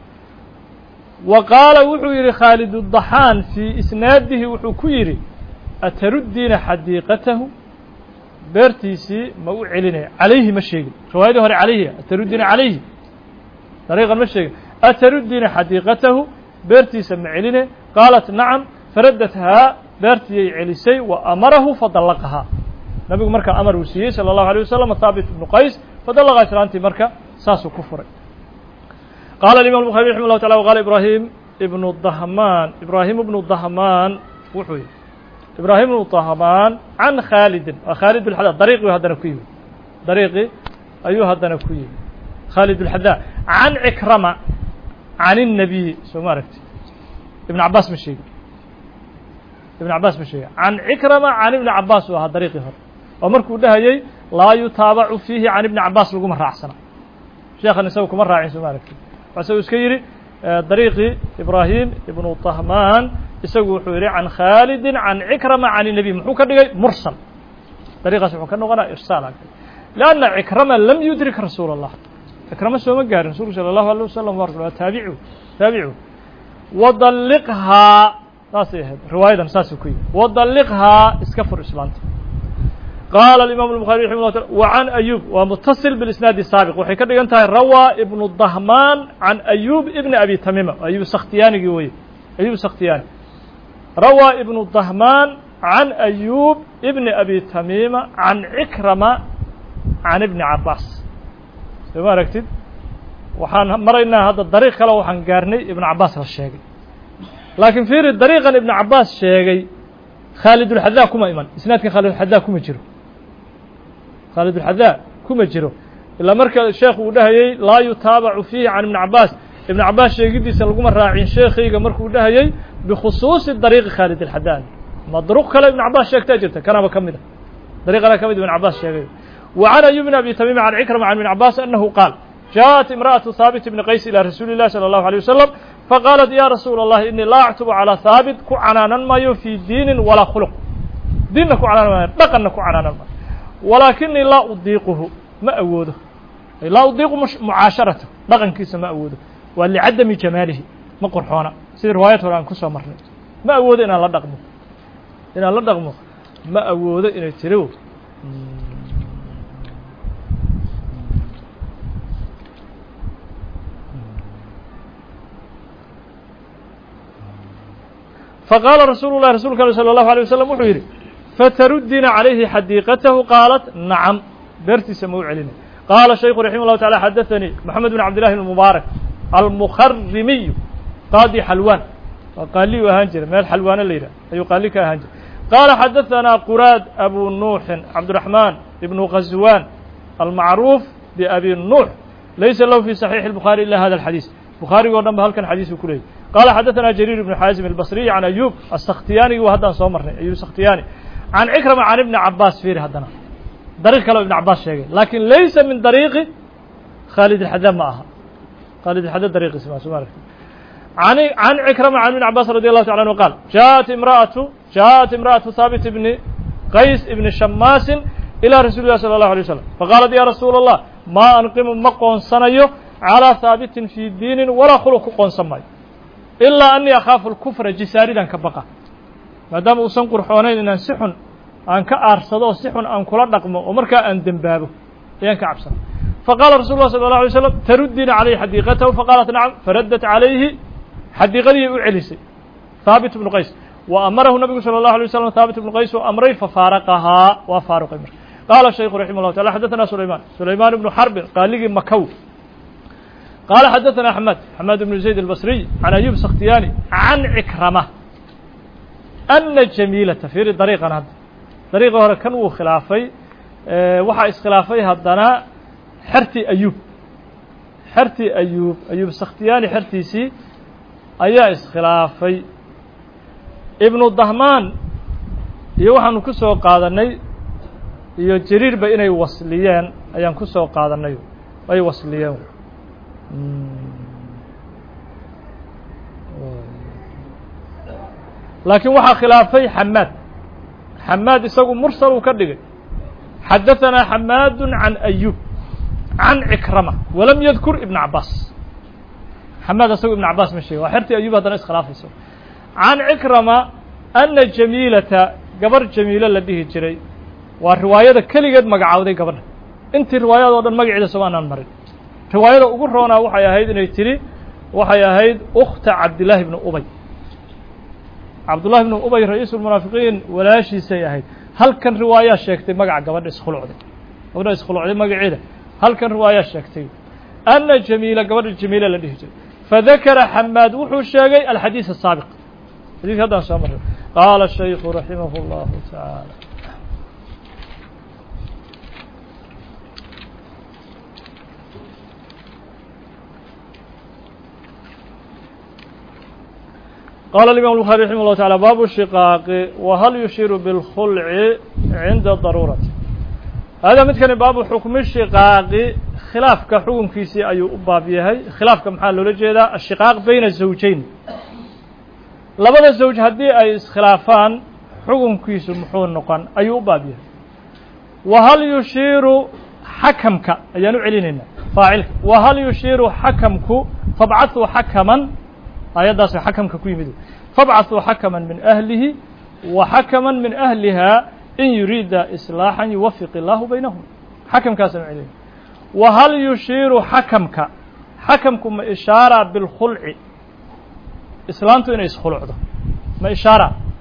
wa qaala wuxuu yidhi khaalidu daxaan fii isnaadihi wuxuu ku yidhi ataruddiina xadiiqatahu beertiisii ma u celinaya calayhi ma sheegin riwaayadii hore calayhi ataruddiina calayhi dariiqan ma sheegin ataruddiina xadiiqatahu beertiisa ma celine qaalat nacam faraddathaa beertiyay celisay wa amarahu fadallaqahaa nabigu markaa amar uu siiyey salى الlahu عalيه wasalam haabit ibnu qays fadallaqaa islaantii marka saasuu ku furay qaala imam الbخarي raximه الlah taعala wqaala ibrahim ibnu dahmaan wuxuu yihi ibrahim ibnu dahmaan can khaalidin waa khaalid اlxadaa dariiqii haddana ku yimi dariiqii ayuu haddana ku yimi khaalid اlxadaa can cikrama can الnabiy soo ma aragti ibn cabaas ma sheegin can cikrama can ibni cabaas uu ahaa dariiqii hore oo markuu dhahayey laa yutaabacu fiihi can ibni cabaas laguma raacsana sheekhan isaga kuma raacin soo ma aragti isagu iska yidhi dariiqii ibrahim ibnu dahmaan isagu wuxuu yidhi can khaalidin can cikrama can الnabiy muxuu ka dhigay mursal dariiqaas wuxuu ka noqonaa irsaal lianna cikrama lam yudrik rasuul الlah cikrama sooma gaarin rasulku salى الlahu alيه wasalam waa taabicu wadalliqhaa saasay ahayd riwaayadan saasuu ku yimi wadalliqhaa iska fur islaanta qaala imam الbخarي raximه الlah taala wa can ayub waa mutasil biisnaadi saabiq waxay ka dhigan tahay rawaa ibnu dahmaan can ayub ibni abi tamima ayub sakhtiyaanigii weye ayub sakhtiyaani روى ابن الضهمان عن أيوب ابن أبي تميمة عن عكرمة عن ابن عباس ما ركتب وحان مرينا هذا الطريق كلا وحان قارني ابن عباس الشيخ لكن في الطريق ابن عباس الشيخ خالد الحذاء كما إيمان إسناد خالد الحذاء كما جرو خالد الحذاء كما جرو إلا مركز الشيخ ودهي لا يتابع فيه عن ابن عباس ابن عباس شيخ دي سلقوا راعين شيخي مركز ودهي بخصوص الطريق خالد الحذاء مضروق كلا ابن عباس شيخ تاجرته كان بكمله طريق لا كمد ابن عباس شيخ وعن أيوب بن أبي تميم عن عكرمة عن ابن عباس أنه قال جاءت امرأة ثابت بن قيس إلى رسول الله صلى الله عليه وسلم فقالت يا رسول الله إني لا أعتب على ثابت كعنانا ما في دين ولا خلق دينك كعنانا ما دقنك كعنانا ما ولكني لا أضيقه ما أوده لا أضيق معاشرته دقن كيس ما أوده واللي عدم جماله ما قرحونا سيد روايته الآن كسوة مرة ما أوده إن الله دقمه إن الله دقمه ما أوده إن يتروه فقال رسول الله صلى الله عليه وسلم وحيري فتردين عليه حديقته قالت نعم برتي سمو علينا قال الشيخ رحمه الله تعالى حدثني محمد بن عبد الله المبارك المخرمي قاضي حلوان وقال لي وهانجر ما الحلوان الليلة أي قال لك هانجر قال حدثنا قراد أبو نوح عبد الرحمن بن غزوان المعروف بأبي نوح ليس له في صحيح البخاري إلا هذا الحديث بخاري ورنب هل كان حديثه كله قال حدثنا جرير بن حازم البصري عن أيوب السختياني وهذا صومرني أيوب السختياني عن عكرمة عن ابن عباس فيه هذا طريق كلام ابن عباس شيء لكن ليس من طريق خالد الحذاء معها خالد الحذاء طريق اسمه عن عكرمة عن ابن عباس رضي الله تعالى عنه قال جاءت امرأة ثابت بن قيس بن شماس إلى رسول الله صلى الله عليه وسلم فقالت يا رسول الله ما أنقم مقون صنيه على ثابت في دين ولا خلق قون سماي إلا أني أخاف الكفر جساردا كبقى ما دام أسنقر حوانين إن سحن أن كأرصده سحن أن كلا نقمه ومركا أن دنبابه يعني كعبسا فقال رسول الله صلى الله عليه وسلم تردين عليه حديقته فقالت نعم فردت عليه حديقته أعلسي ثابت بن قيس وأمره النبي صلى الله عليه وسلم ثابت بن قيس وأمره ففارقها وفارق امر قال الشيخ رحمه الله تعالى حدثنا سليمان بن حرب قال لي مكو قال حدثنا حماد بن زيد البصري عن أيوب السختياني عن عكرمة أن جميلة في طريقنا هذا طريقه هذا كانوا خلافي وحا اسخلافي هدنا حرتي أيوب السختياني حرتيسي أيا اسخلافي ابن الضهمان يوحنا كسو قادني iyo jariir ba inay wasliyeen ayaan ku soo qaadanay ay wasliyeen laakiin waxa khilaafay حماد isagu mursal uu ka dhigay حدثنا حماد عن أيوب عن عكرمة ولم يذكر ابن عباس حماد isagu ابن عباس مشي وحرتي أيوب هذا اسخلافيسو عن عكرمة أن جميلة قبر جميلة لديه جري والرواية كليجد مقعودي قبرنا أنت الرواية هذا المقعد سواء المرد رواية أقول رونا وحيا هيد نيتري وحيا هيد أخت عبد الله بن أبي عبد الله بن أبي رئيس المنافقين ولا شيء سيهيد هل كان رواية شكتي مقعد قبر اسخلوا عدي أو اسخلوا عدي مقعدة هل كان رواية شكتي أن جميلة قبر الجميلة الذي فذكر حماد وحو الشاقي الحديث السابق الحديث هذا سامر قال الشيخ رحمه الله تعالى قال الإمام البخاري رحمه الله تعالى باب الشقاق وهل يشير بالخلع عند الضرورة هذا مثل باب حكم الشقاق خلاف كحكم كيسي أي بابيه خلاف كمحل لجيدا الشقاق بين الزوجين لبدا الزوج هدي أي خلافان حكم كيسي محون نقان أي بابيه وهل يشير حكمك يعني علينا فاعلك وهل يشير حكمك فابعثوا حكما آيات حكمك كويمدو فابعثوا حكما من أهله وحكما من أهلها إن يريد إصلاحا يوفق الله بينهم حكم كاسم عليه وهل يشير حكمكم إشارة بالخلع إسلامته إن يسخلع ما إشارة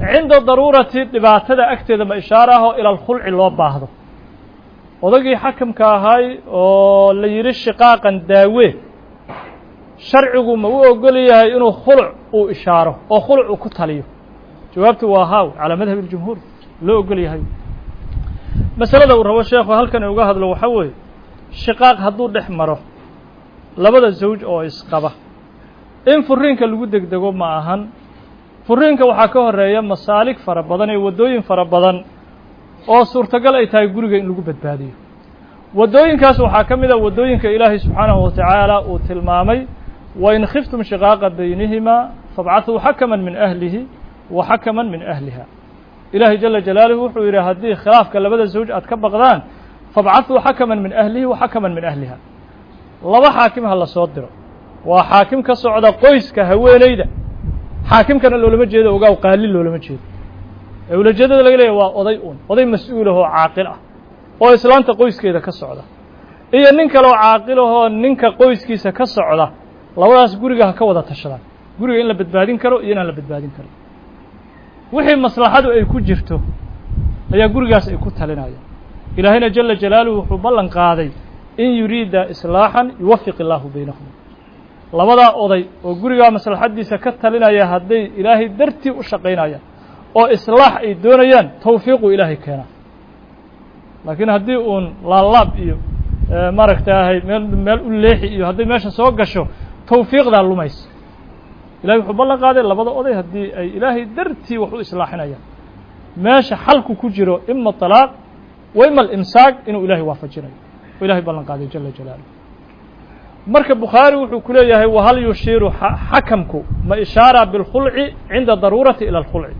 cinda daruurati dhibaatada agteeda ma ishaara aho ila alkhulci loo baahdo odagii xakamka ahay oo la yidhi shiqaaqan daawe sharcigu ma u ogol yahay inuu khuluc uu ishaaro oo khuluc uu ku taliyo jawaabtu waa haaw calaa madhab اljumhuur loo ogol yahay masalada uu rabo sheekhu halkan uga hadlo waxaa weeye shiqaaq hadduu dhex maro labada zawj oo isqaba in furiinka lagu degdego ma ahan furiinka waxaa ka horeeya masaalig fara badan iyo waddooyin fara badan oo suurtagal ay tahay guriga in lagu badbaadiyo waddooyinkaas waxaa ka mid a waddooyinka ilaahay subxaanahu watacaala uu tilmaamay wain khiftum shiqaaqa baynihima fabcaثuu xakaman min ahlihi wa xakaman min ahliha ilaahay jala jalaaluhu wuxuu yidhi haddii khilaafka labada zawj aad ka baqdaan fabcaثuu xakaman min ahlihi wa xakaman min ahliha laba xaakim ha la soo diro waa xaakim ka socda qoyska haweeneyda xaakimkana loolama jeedo ogaaw qaali loolama jeedo ee ulajeedada laga leeyahy waa oday oday mas-uul ahoo caaqil ah oo islaanta qoyskeeda ka socda iyo nin kale oo caaqil ahoo ninka qoyskiisa ka socda labadaas guriga ha ka wada tashadaan guriga in la badbaadin karo iyo inaan la badbaadin karo wixii maslaxadu ay ku jirto ayaa gurigaas ay ku talinayaan ilaahayna jala jalaaluhu wuxuu ballan qaaday in yuriida islaaxan yuwafiq illaahu baynahum labadaa oday oo gurigaa maslaxaddiisa ka talinaya hadday ilaahay dartii u shaqaynayaan oo islaax ay doonayaan tawfiiquu ilaahay keenaa laakiin haddii uun laalaab iyo maaragtaahay meel u leexi iyo hadday meesha soo gasho tawfiiqdaa lumaysa ilahay wuxuu ballan qaaday labada oday haddii ay ilaahay dartii wax u islaaxinayaan meesha xalku ku jiro ima طalaaq wa ima alimsaaq inuu ilaahay waafajinayo oo ilahay ballan qaaday jala jalaaluh marka bukhaari wuxuu ku leeyahay wahal yushiiru xakamku ma ishaara bilkhulci cinda daruurati ila alkhulci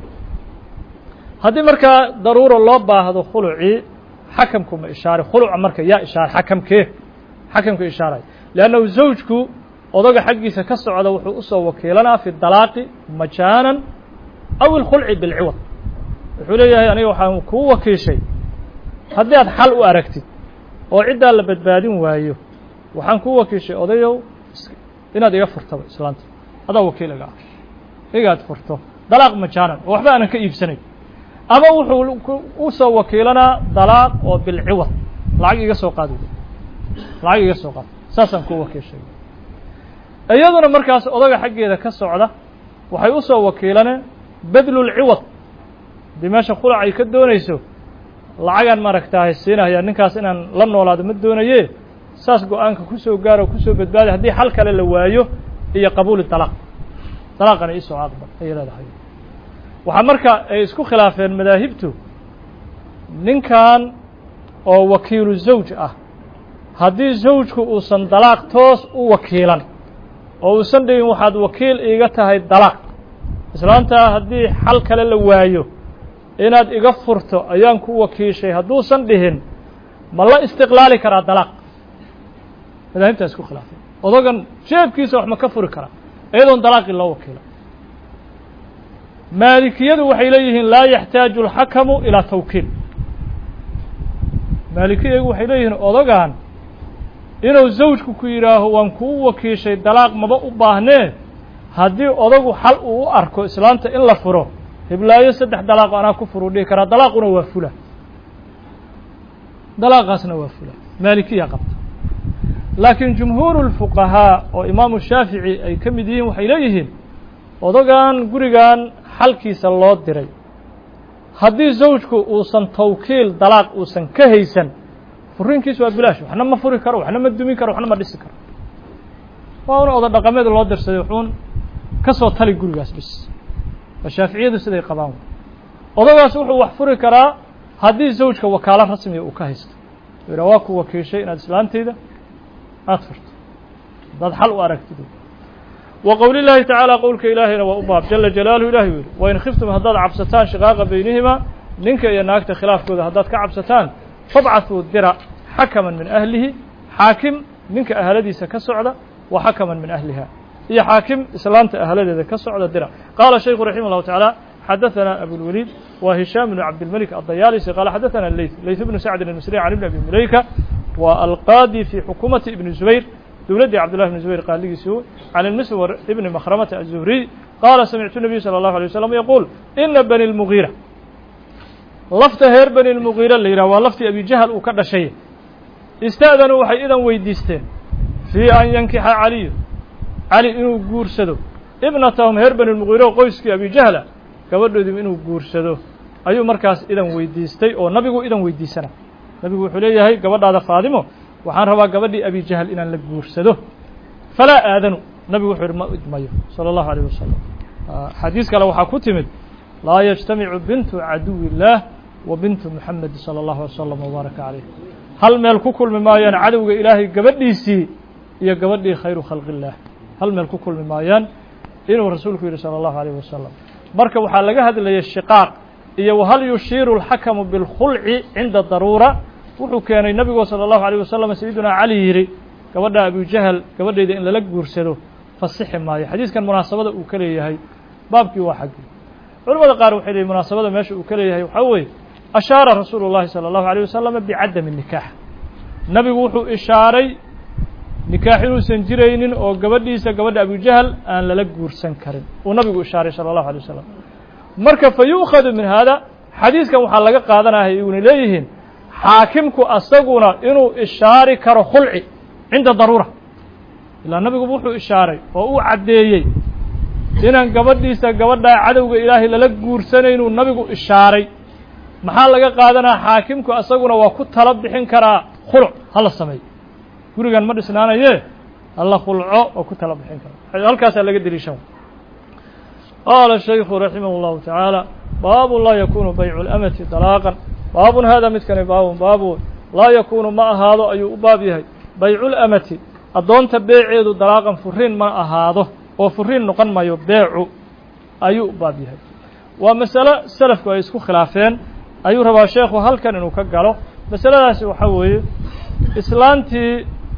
haddii markaa daruuro loo baahdo khulucii xakamku ma ishaare khuluca marka yaa ishaare xakamka ishaaray leannahu zawjku odaga xaggiisa ka socda wuxuu usoo wakiilanaa fi dalaaqi majaanan aw ilkhulci bilciwad wuxuu leeyahay aniga waxaan kuu wakiishay haddii aad xal u aragtid oo ciddaa la badbaadin waayo waxaan kuu wakiishay odayow inaad iga furtaba islaanta adaa wakiiliga ah igaad furto dalaaq majaanan oo waxba aanan ka iibsanayn ama wuxuu usoo wakiilanaa dalaaq oo bilciwad lacag iga soo qaad saasaan kuu wakiishay iyaduna markaas odaga xaggeeda ka socda waxay usoo wakiilaneen bedlulciwad haddii meesha khulac ay ka doonayso lacagaan maaragtaahay siinaya ninkaas inaan la noolaado ma doonaye saas go-aanka kusoo gaaro kusoo badbaadi haddii xal kale la waayo iyo qabuuli dalaaqana isoo aqbal ayay leedahay waxaa marka ay isku khilaafeen madaahibtu ninkan oo wakiilu zawj ah haddii zawjku uusan dalaaq toos u wakiilan oo uusan dhigin waxaad wakiil iiga tahay dalaaq islaantaa haddii xal kale la waayo inaad iga furto ayaan ku wakiishay hadduusan dhihin ma la istiqlaali karaa dalaaq madaahibtaa isku khilaafeen odagan jeebkiisa wax ma ka furi karaa iyadoon dalaaqii loo wakiila maalikiyadu waxay leeyihiin laa yaxtaaju alxakamu ilaa tawkiil maalikiyadu waxay leeyihiin odagan inuu zawjku ku yidhaaho waan kuu wakiishay dalaaq maba u baahnee haddii odagu xal uu u arko islaanta in la furo hiblaayo 3 dalaaqo anaa ku furu dhihi karaa dalaaquna waa fula dalaaqaasna waa fula maalikiya qabta laakiin jumhuuru lfuqahaa oo imaamu shaafici ay ka mid yihiin waxay leeyihiin odagan gurigan xalkiisa loo diray haddii zawjku uusan tawkiil dalaaq uusan ka haysan furiinkiis waa bilaash waxna ma furi karo waxna ma dumin karo waxna ma dhisi karo waa un oda dhaqameed loo dirsaday wuxuun ka soo tali gurigaas bis shaaficiyadu siday qabaan odagaas wuxuu wax furi karaa haddii zawjka wakaalo rasmiga uu ka haysto ira waa ku wakiishay inaad islaantayda aad furto dad xal u aragtid wa qowli llaahi tacaala qowlka ilaahayna waa u baab jala jalaaluhu ilahi u yidhi wain khiftum haddaad cabsataan shiqaaqa baynihima ninka iyo naagta khilaafkooda haddaad ka cabsataan fabcaثuu dira xakaman min ahlihi xaakim ninka ahladiisa ka socda wa xakaman min ahliha iyo xaakim islaanta ahladeeda ka socda dira qaala shaykhu raximah اllahu taعaalى xadaثana abulwaliid wa hishaam bnu cabdilmalik aلdayaalisi qaala xadaثana layth bnu sacdin almisri can ibn abi mulayka wa alqaadi fi xukuumati ibni zubayr dowladdii cabdullahi bn zubayr qaaligiisi can ilmiswar ibni makhramata aلzuhriy qaala samictu الnabiy salى الlahu عalيه wasalam yaquul ina bani الmugiira lafta reer bani الmugiira la yidhah waa laftii abi jahl uu ka dhashay ista'danuu waxay idan weydiisteen fii an yankixa caliyu cali inuu guursado ibnatahum reer bani الmugiira oo qoyskii abi jahla gabadhoodiiba inuu guursado ayuu markaas idan weydiistay oo nabigu idan weydiisana nabigu wuxuu leeyahay gabadhaada faadimo waxaan rabaa gabadhii abi jahl inaan la guursado falaa aadanu nabigu wuxuu yihi ma idmayo salى الlahu عalيه wasalam xadiis kale waxaa ku timid laa yجtamicu bintu caduwi الlah wa bintu muxamedi salى الlahu wasalam wbaaraka calayh hal meel ku kulmi maayaan cadowga ilaahay gabadhiisii iyo gabadhii khayru khalqi الlah hal meel ku kulmi maayaan inuu rasuulku yidhi salى الlahu عalيه wasalam marka waxaa laga hadlayay shiqaaq iyo whal yushiiru اlxakamu biاlkhulci cinda daruura wuxuu keenay nabigu salى الlahu عalيه wasalam sayiduna cali yidhi gabadha abujahl gabadhayda in lala guursado fasixi maayo xadiiskan munaasabada uu ka leeyahay baabkii waa xaggii culamada qaar waxay leeyihin munaasabada meesha uu ka leeyahay waxaa weeye ashaara rasuulu الlahi salى الlahu عalيه wasalam bicadami الnikaax nabigu wuxuu ishaaray nikaax inuusan jiraynin oo gabadhiisa gabadha abujahl aan lala guursan karin uu nabigu ishaaray salى الlahu عalيه wasalam marka fa yu'khadu min hada xadiiskan waxaa laga qaadanaya iyuna leeyihiin xaakimku asaguna inuu ishaari karo khulci cinda daruura ilaa nabiguba wuxuu ishaaray oo uu caddeeyey inaan gabadhiisa gabadhaa cadowga ilaahay lala guursanaynu nabigu ishaaray maxaa laga qaadanaya xaakimku asaguna waa ku tala bixin karaa khuluc hala sameeyo gurigan ma dhisnaanaye hala khulco oo ku tala bixin kara halkaasaa laga deliishan qaala shaykhu raximah اllahu tacaala baabu laa yakunu baycu اlamati dalaaqan baabun hada midkani baabu laa yakunu ma ahaado ayuu u baab yahay baycu lamati addoonta beeceedu dalaaqan furiin ma ahaado oo furiin noqon mayo beecu ayuu u baab yahay waa masalo selafku ay isku khilaafeen ayuu rabaa sheekhu halkan inuu ka galo masaladaasi waxaa weeye islaantii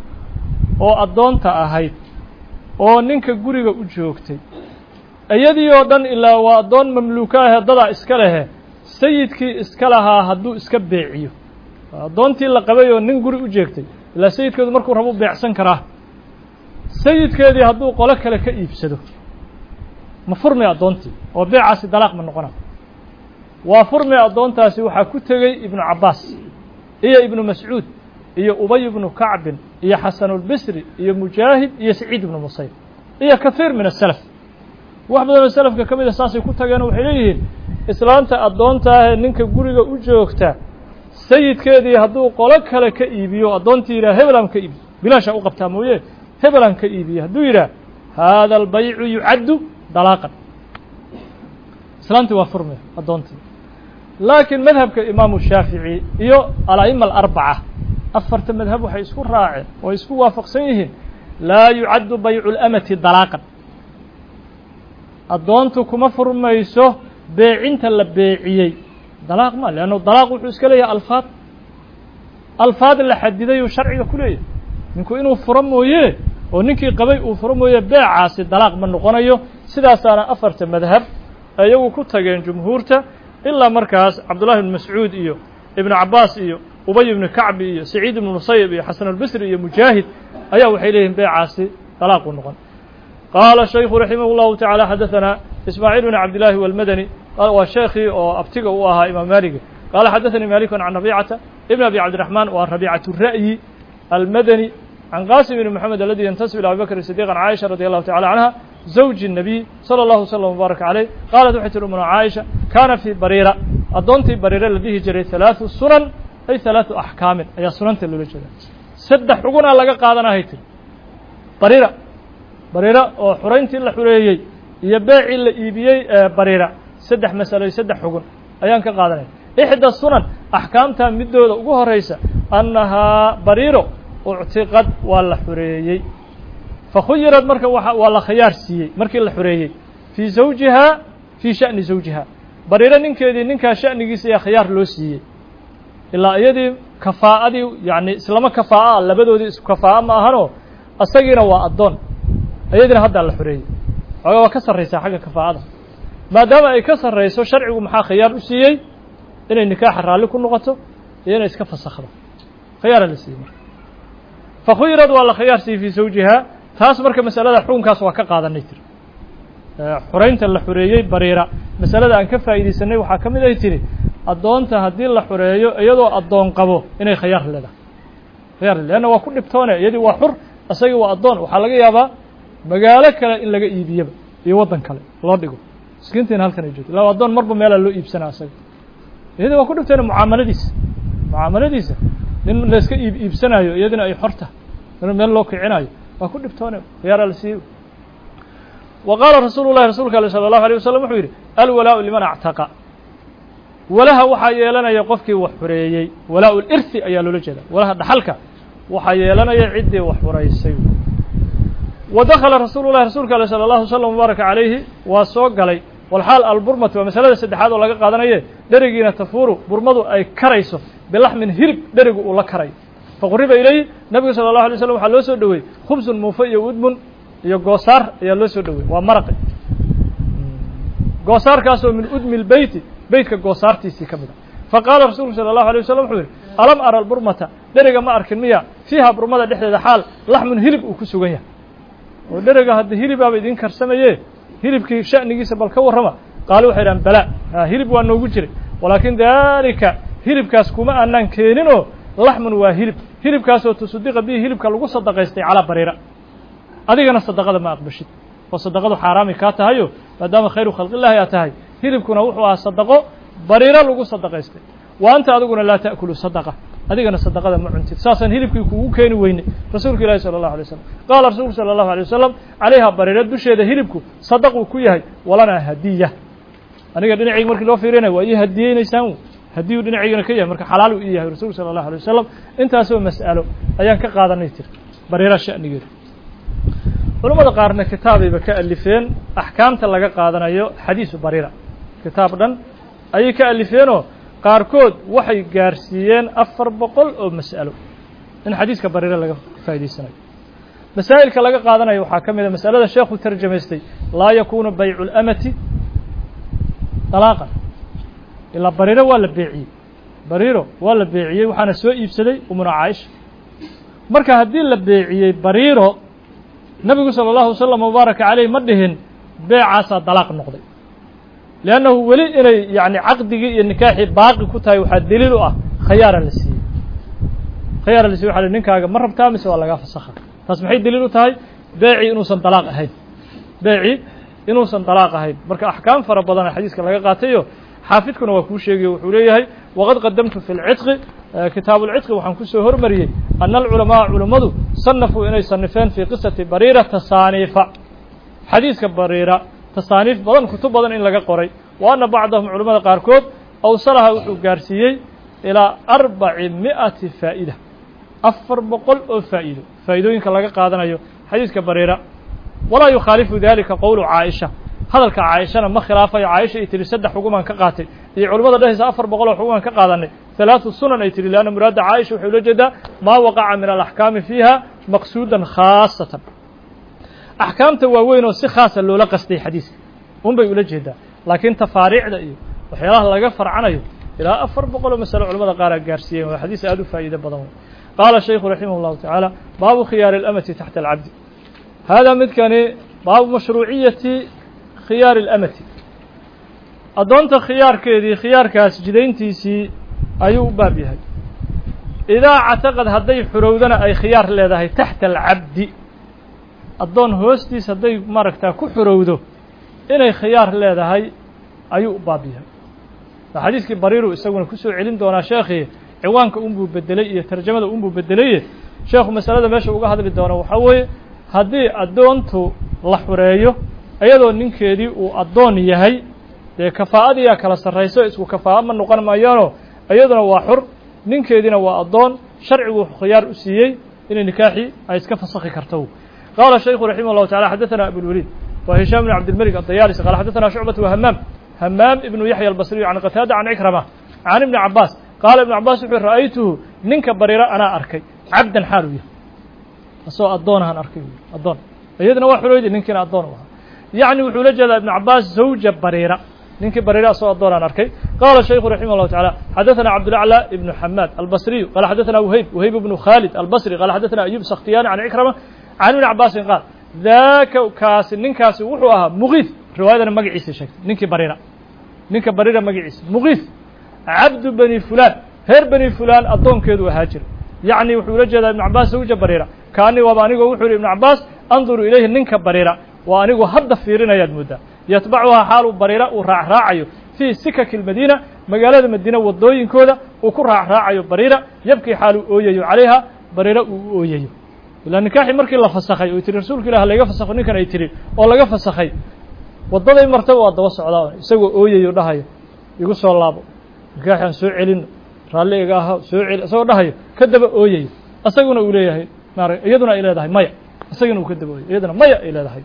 oo addoonta ahayd oo ninka guriga u joogtay iyadii oo dhan ilaa waa addoon mamluuka ahee dadaa iska lehe sayidkii iska lahaa hadduu iska beeciyo addoontii la qabay oo nin guri u jeegtay ilaa sayidkeedu markuu rabo u beecsan karaa sayidkeedii hadduu qolo kale ka iibsado ma furmi addoontii oo beecaasi dalaaq ma noqona waa furmi addoontaasi waxaa ku tegey ibnu cabbaas iyo ibnu mascuud iyo ubay ibnu kacbin iyo xasanulbisri iyo mujaahid iyo saciid ibnu musayb iyo kahiir min asalaf wax badanoo selafka ka mid a saasay ku tageen waxay leeyihiin islaanta addoonta ahee ninka guriga u joogta sayidkeedii hadduu qolo kale ka iibiyo addoontii yidhah hebelaan ka iibiyo bilaashaa u qabtaa mooye hebelaan ka iibiye hadduu yidhaah haada albaycu yucaddu dalaaqan islaantii waa furme addoontii laakiin madhabka imaamu shaafici iyo ala'ima alarbaca afarta madhab waxay isku raaceen oo isku waafaqsan yihiin laa yucaddu baycu اlamati dalaaqan addoontu kuma furmayso beecinta la beeciyey dalaaq ma leanno dalaaq wuxuu iska leeyahay alfaad la xadidayuu sharciga ku leeyahay ninku inuu furo mooye oo ninkii qabay uu furo mooye beecaasi dalaaq ma noqonayo sidaasaana afarta madhab iyagu ku tageen jumhuurta ilaa markaas cabdullahi ibnu mascuud iyo ibnu cabbaas iyo ubay ibnu kacbi iyo saciid ibnu musayib iyo xasanulbisri iyo mujaahid ayaa waxay leeyihin beecaasi dalaaqu noqon qaala shaykhu raximah اllahu taعalى xadaثana ismaaciil bn cabdillaahi walmadani waa sheekii oo abtiga u ahaa imaam maligi qaala xadaثanii maliku can rabicata ibn abi cabdiraxmaan waa rabiicatu ra'yi almadani can qaasim ibn moxamed aladi yantasib ilى abi bakr sidiq can caaisha radi allahu tacala canha zawji الnabiy salى اllahu slm wbaaraka caleyh qaalat waxay tihi umna caaisha kaana fii bariira addoontii bariira la dhihi jiray halaaثu sunan ay halaaثu axkaamin ayaa sunanta loola jeeda saddex xugunaa laga qaadanahay tiri bariira oo xurayntii la xureeyey iyo beecii la iibiyey bariira saddex masalo iyo saddex xugun ayaan ka qaadanaya ixda sunan axkaamtaa midooda ugu horaysa annahaa bariiro uctiqad waa la xureeyey fakhuyirad marka waa la khiyaar siiyey markii la xureeyey fii zawjihaa fii sha'ni zawjihaa bariiro ninkeedii ninkaa sha'nigiisa ayaa khiyaar loo siiyey ilaa iyadii kafaa'adii yacni islama kafaa'a labadoodii isku kafaa'a ma ahanoo asagiina waa addoon iyadiina haddaa la xureeyey xoogaa waa ka sarraysaa xagga kafaa'ada maadaama ay ka sarrayso sharcigu maxaa khiyaar u siiyey inay nikaaxa raalli ku noqoto iyo inay iska fasakhdo khiyaara la siiyey marka fakhuyirad waa la khiyaar siiyey fii zawjihaa taas marka masalada xukunkaas waa ka qaadanay tiri حرينت اللي حريي بريرة مسألة أن كفى إذا سنة وحكم إذا يتري أدونت هدي اللي حريي يدو أدون قبو إنه خيار لنا خيار لأنه وكل بتونا يدي وحر أسيء وأدون وحلقة يابا مجالك إن لقى يبيب يوضن كله الله يقول سكنتين هالكن يجود لو أدون مربو ميلا لو يبسنا أسيء يدي وكل بتونا معاملة ديس لأن لسك يبسنا يدنا أي حرته لأنه ميلا لو كعنايو وكل بتونا خيار السيء وقال رسول الله صلى الله عليه وسلم وحيري الولاء لمن اعتقى ولها وحي لنا يقفك وحريي ولاء الإرث أيا لوجدا ولها دحلك وحي لنا يعد وحريسي ودخل رسول الله صلى الله عليه وسلم وبارك عليه وسوق عليه والحال البرمة ومسألة السدحات ولا قادنايه درجينا تفور برمضو أي كريسو بلحم هرب درج ولا كري فقرب إليه النبي صلى الله عليه وسلم حلو سودوي خبز مفي ودمن iyo goosaar ayaa loo soo dhaway waa maraq goosaarkaas oo min udmi baytka goosaartiisii kamid faqala rasuulku sallallahu alayhi wasallam wuxuu alam ara alburmata dariga ma arkin miya fiha burmada dhexdeeda xaal laxmun hilib uu ku sugan yahay oo dariga hadda hilib aad idin karsamayee hilibkii shanigiisa bal ka warrama qaal waxay yiraahdeen bala hilib waa noogu jiray walaakin dalika hilibkaas kuma aanan keenino laxmun waa hilibkaas oo tusdiqa bi hilibka lagu sadaqaystay cala bariira adigana sadaqada ma aqbashid oo sadaqadu xaraami ka tahayo maadaama khayru khalqillahi ya tahay hilibkuna wuxuu ah sadaqo bariira lagu sadaqaystay wa anta adiguna la taakulu sadaqa adigana sadaqada ma cuntid saasan hilibkii kugu keeni weyne rasuulka ilaahi sallallahu alayhi wasallam qaal rasuulku sallallahu alayhi wasallam alayha bariira dusheeda hilibku sadaqo ku yahay walana hadiya aniga dhinacii markii loo fiirinayo waa hadiyeynaysan hadiyu dhinacigana ka yahay marka xalaal uu yahay rasuulku sallallahu alayhi wasallam intaas oo mas'alo ayaan ka qaadanay tir bariira shanigeeda علماء قارن كتابي بكألفين أحكام تلاقى قادنا يو حديث بريرة كتاب دن أي كألفينه قاركود وحي جارسيين أفر بقول أو مسألة إن حديث كبريرة لقى فايدة السنة مسائل كلاقى قادنا يو حاكم إذا مسألة الشيخ الترجمة يستي لا يكون بيع الأمة طلاقا إلا بريرة ولا بيعي بريرة ولا بيعي وحنا سوء يفسدي ومن عايش مركا هدين لبيعي بريرة النبي صلى الله عليه وسلم وبارك عليه مدهن بيع عسى طلاق النقدي لأنه ولي يعني عقدي النكاح باقي كتاي وحد دليله خيار اللي على النكاح مرة بتامس ولا قاف الصخر فاسمحي دليله تاي بيعي إنه سن طلاق هاي بيعي إنه سن طلاق هاي مرك أحكام فربنا الحديث كلا قاتيه حافظكم وكل شيء وحوليه وقد قدمت في العتق كتاب العتق وحنكسه هرمري أن العلماء صنفوا إني صنفين في قصة بريرة تصانيف حديث كبريرة تصانيف بدن كتب بدن إن لقى قري وأن بعضهم علماء قاركود أوصلها وقارسيي إلى 400 فائدة أفر بقول فائدة لقى قادنا حديث كبريرة ولا يخالف ذلك قول عائشة هذا كعائشة ما خلافة عائشة يترسد حكومة كقاتل علماء ده أفر بقول حكومة كقادنا 3 سنن يتري لأن مراد عائشة وحلو جدا ما وقع من الأحكام فيها مقصودا خاصة أحكام تواوين وسي خاصة اللي لقصدي حديث بيقول جدا لكن تفاريع ده وحيالله لا فرع عنه إلى أفر بقول مسألة علماء قارة قارسية وحديث أدو فائدة بضم قال الشيخ رحمه الله تعالى باب خيار الأمة تحت العبد هذا مثل باب مشروعية خيار الأمة أدونت خيار كاس جدينتيسي أيو بابيها إذا اعتقد هدي حرودنا أي خيار لهذا تحت العبد أدون هوستيس هدي مركتا كحرودو إني خيار لهذا أيو بابيها الحديث كبريرو يسوون كسو علم دونا شيخي عوانك بدلية ترجمة بدلية شيخ مسألة ماشي وقع هذا بالدورة وحوي هدي أدونتو لحوريو أيضا ننكيدي وأدون يهي كفاءة يا كلا سريسو اسمه كفاءة من نقل ما يانو أيضا وحر ننكيدنا وأدون شرع وخيار أسيي إن نكاحي أيسكف صخي كرتو قال الشيخ رحمه الله تعالى حدثنا أبو الوليد وهشام بن عبد الملك الطيالسي قال حدثنا شعبة وهمام ابن يحيى البصري عن قتادة عن عكرمة عن ابن عباس قال ابن عباس رأيته ننك بريرة أنا أركي عبدا حالوية أسوأ أدونها أركي أدون أيضا وحر ننكنا أدونها يعني وحول ابن عباس زوج بريرة ننك بريرة أسوأ أدونها أركي قال الشيخ رحمه الله تعالى حدثنا عبد الأعلى ابن حماد البصري قال حدثنا وهيب بن خالد البصري قال حدثنا أيوب سختياني عن عكرمة عن ابن عباس قال ذاك كاس ننكاس وحوها مغيث riwaayadana magaciisa sheegtay ninkii bariira ninka bariira magaciisa muqiis cabdu bani fulaan reer bani fulaan addoonkeedu ahaa jira yacni wuxuu ula jeedaa ibnu cabaas zawja bariira kaani waaba anigoo wuxuu yihi ibnu cabaas anduru ilayhi ninka bariira waa anigu hadda fiirinayaad mooddaa yatbacuhaa xaaluu bariira uu raacraacayo fii sikaki lmadiina magaalada madiina waddooyinkooda uu ku raacraacayo bariira yabkii xaaluu ooyayo calayha bariira uu ooyayo ilaa nikaaxii markii la fasakhay oy tiri rasuulka ilah layga fasakho ninkan ay tiri oo laga fasakhay waddaday martaba waa daba socdaa isagoo ooyayo dhahayo igu soo laabo nikaaxi aan soo celino raalli iga aha soo celi isagoo dhahayo ka daba ooyayo isaguna uu leeyahay iyaduna ay leedahay maya isaguna uu ka daba ooyayo iyaduna maya ay leedahay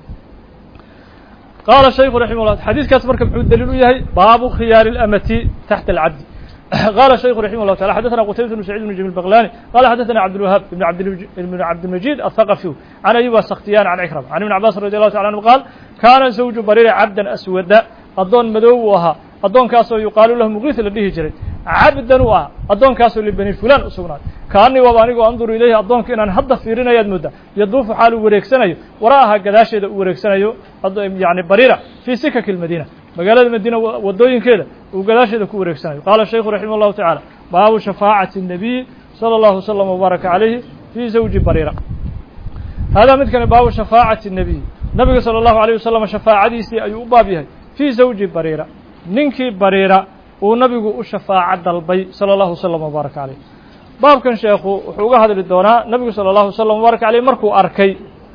qaala shaykhu raximah llah xadiiskaas marka muxuu daliil u yahay baabu khiyaari اlamati taxta alcabdi qaala shaykhu raximah llah taala xadaثna qutaybat bnu sacid bn jamiil baqlani qala xadaثna cabdilwahaab ibn cabdilmajid aلthaqafiyu can ayuba sakhtiyan can cikrama can ibn cabaas radi allahu taala anhu qaal kaana zawju bariira cabdan aswada addoon madow uu ahaa addoonkaasoo yuqaalu lahu muqiis la dhihi jiray cabdan u ah addoonkaasoo libani fulaan u sugnaaday kaanii waaba anigoo anduru ilayhi addoonka inaan hadda fiirinayaad mooddaa yaduufu xaal uu wareegsanayo wara'aha gadaasheeda uu wareegsanayo yani bariira fii sikaki lmadiina magaalada madiina waddooyinkeeda uu gadaasheeda ku wareegsanayo qaala shaykhu raximah llahu tacaala baabu shafaacati الnabiyi salى اllahu wslam wbaaraka calayhi fii zawji bariira haadaa midkani baabu shafaacati الnabiy nabiga salى اllahu alayh wasalam shafaacadiisii ayuu u baab yahay fii zawji bariira ninkii bariira uu nabigu u shafaaco dalbay salى اllahu wslam wbaaraka calayh baabkan sheekhu wuxuu uga hadli doonaa nabigu salى اllahu wslam wbaaraka calayh markuu arkay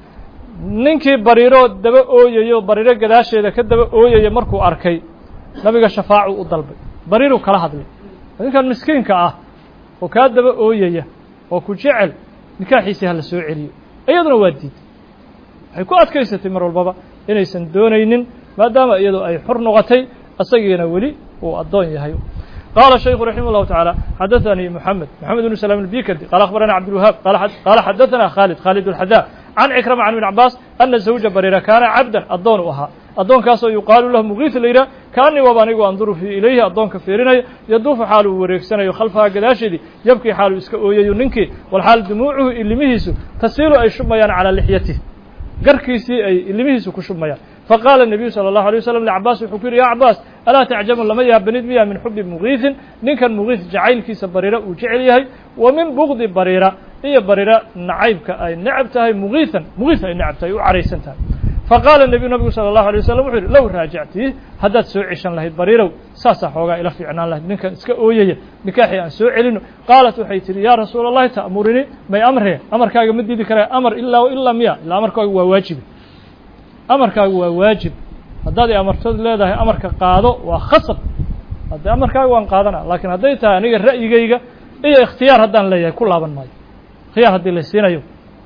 ninkii bariiroo daba ooyayo bariiro gadaasheeda ka daba ooyaya markuu arkay nabiga shafaacu u dalbay bariiruu kala hadlay ninkan miskiinka ah oo kaa daba ooyaya oo ku jecel nikaaxiisii hala soo celiyo iyaduna waa diiday waxay ku adkaysatay mar walbaba inaysan doonaynin maadaama iyadu ay xor noqotay isagiina weli uu addoon yahay qaala shaykhu raximah llahu tacaala xadaثanii moxamed bnu salaam albikandi qaala akhbarana cabdilwahaab qaala xadaثana khaalid اlxadaa can cikrama can ibn cabaas ana zawja bariira kaana cabdan addoon u ahaa addoonkaasoo yuqaalu lahu muqiis la yidhah kaanii waaba anigu anduru fii ilayhi addoonka fiirinaya yaduufu xaalu uu wareegsanayo khalfaha gadaasheedii yabkii xaalu iska ooyayo ninkii walxaal dumuucuhu ilimihiisu tasiilu ay shubmayaan calaa lixyatih garkiisii ay ilimihiisu ku shubmayaan faqaala الnabiyu salى اllahu alيه waslm lcabaas wuxuu ku yidhi ya cabaas alaa tacjabu lama yaabanid miya min xubi mugiisin ninkan mugiis jacaylkiisa bariira uu jecel yahay wa min bugdi bariira iyo bariira nacaybka ay necab tahay mugiis ay necab tahay u caraysan tahay faqaala nabigu salى اllahu alيه waslm wuxuu yidhi low raajactii haddaad soo ceshan lahayd bariirow saasaa xoogaa ila fiicnaan lahayd ninkan iska ooyaya nikaaxii aan soo celino qaalat waxay tihi yaa rasuula اllahi ta'murinii may amree amarkaaga ma diidi karaya amar ilaa miya ilaa amarkaaga waa waajibe amarkaagu waa waajib haddaad i amartood leedahay amarka qaado waa khasab haddii amarkaaga waan qaadana laakiin hadday tahay aniga ra'yigayga iyo ikhtiyaar haddaan leeyahay ku laaban maayo khiyaar haddii la siinayo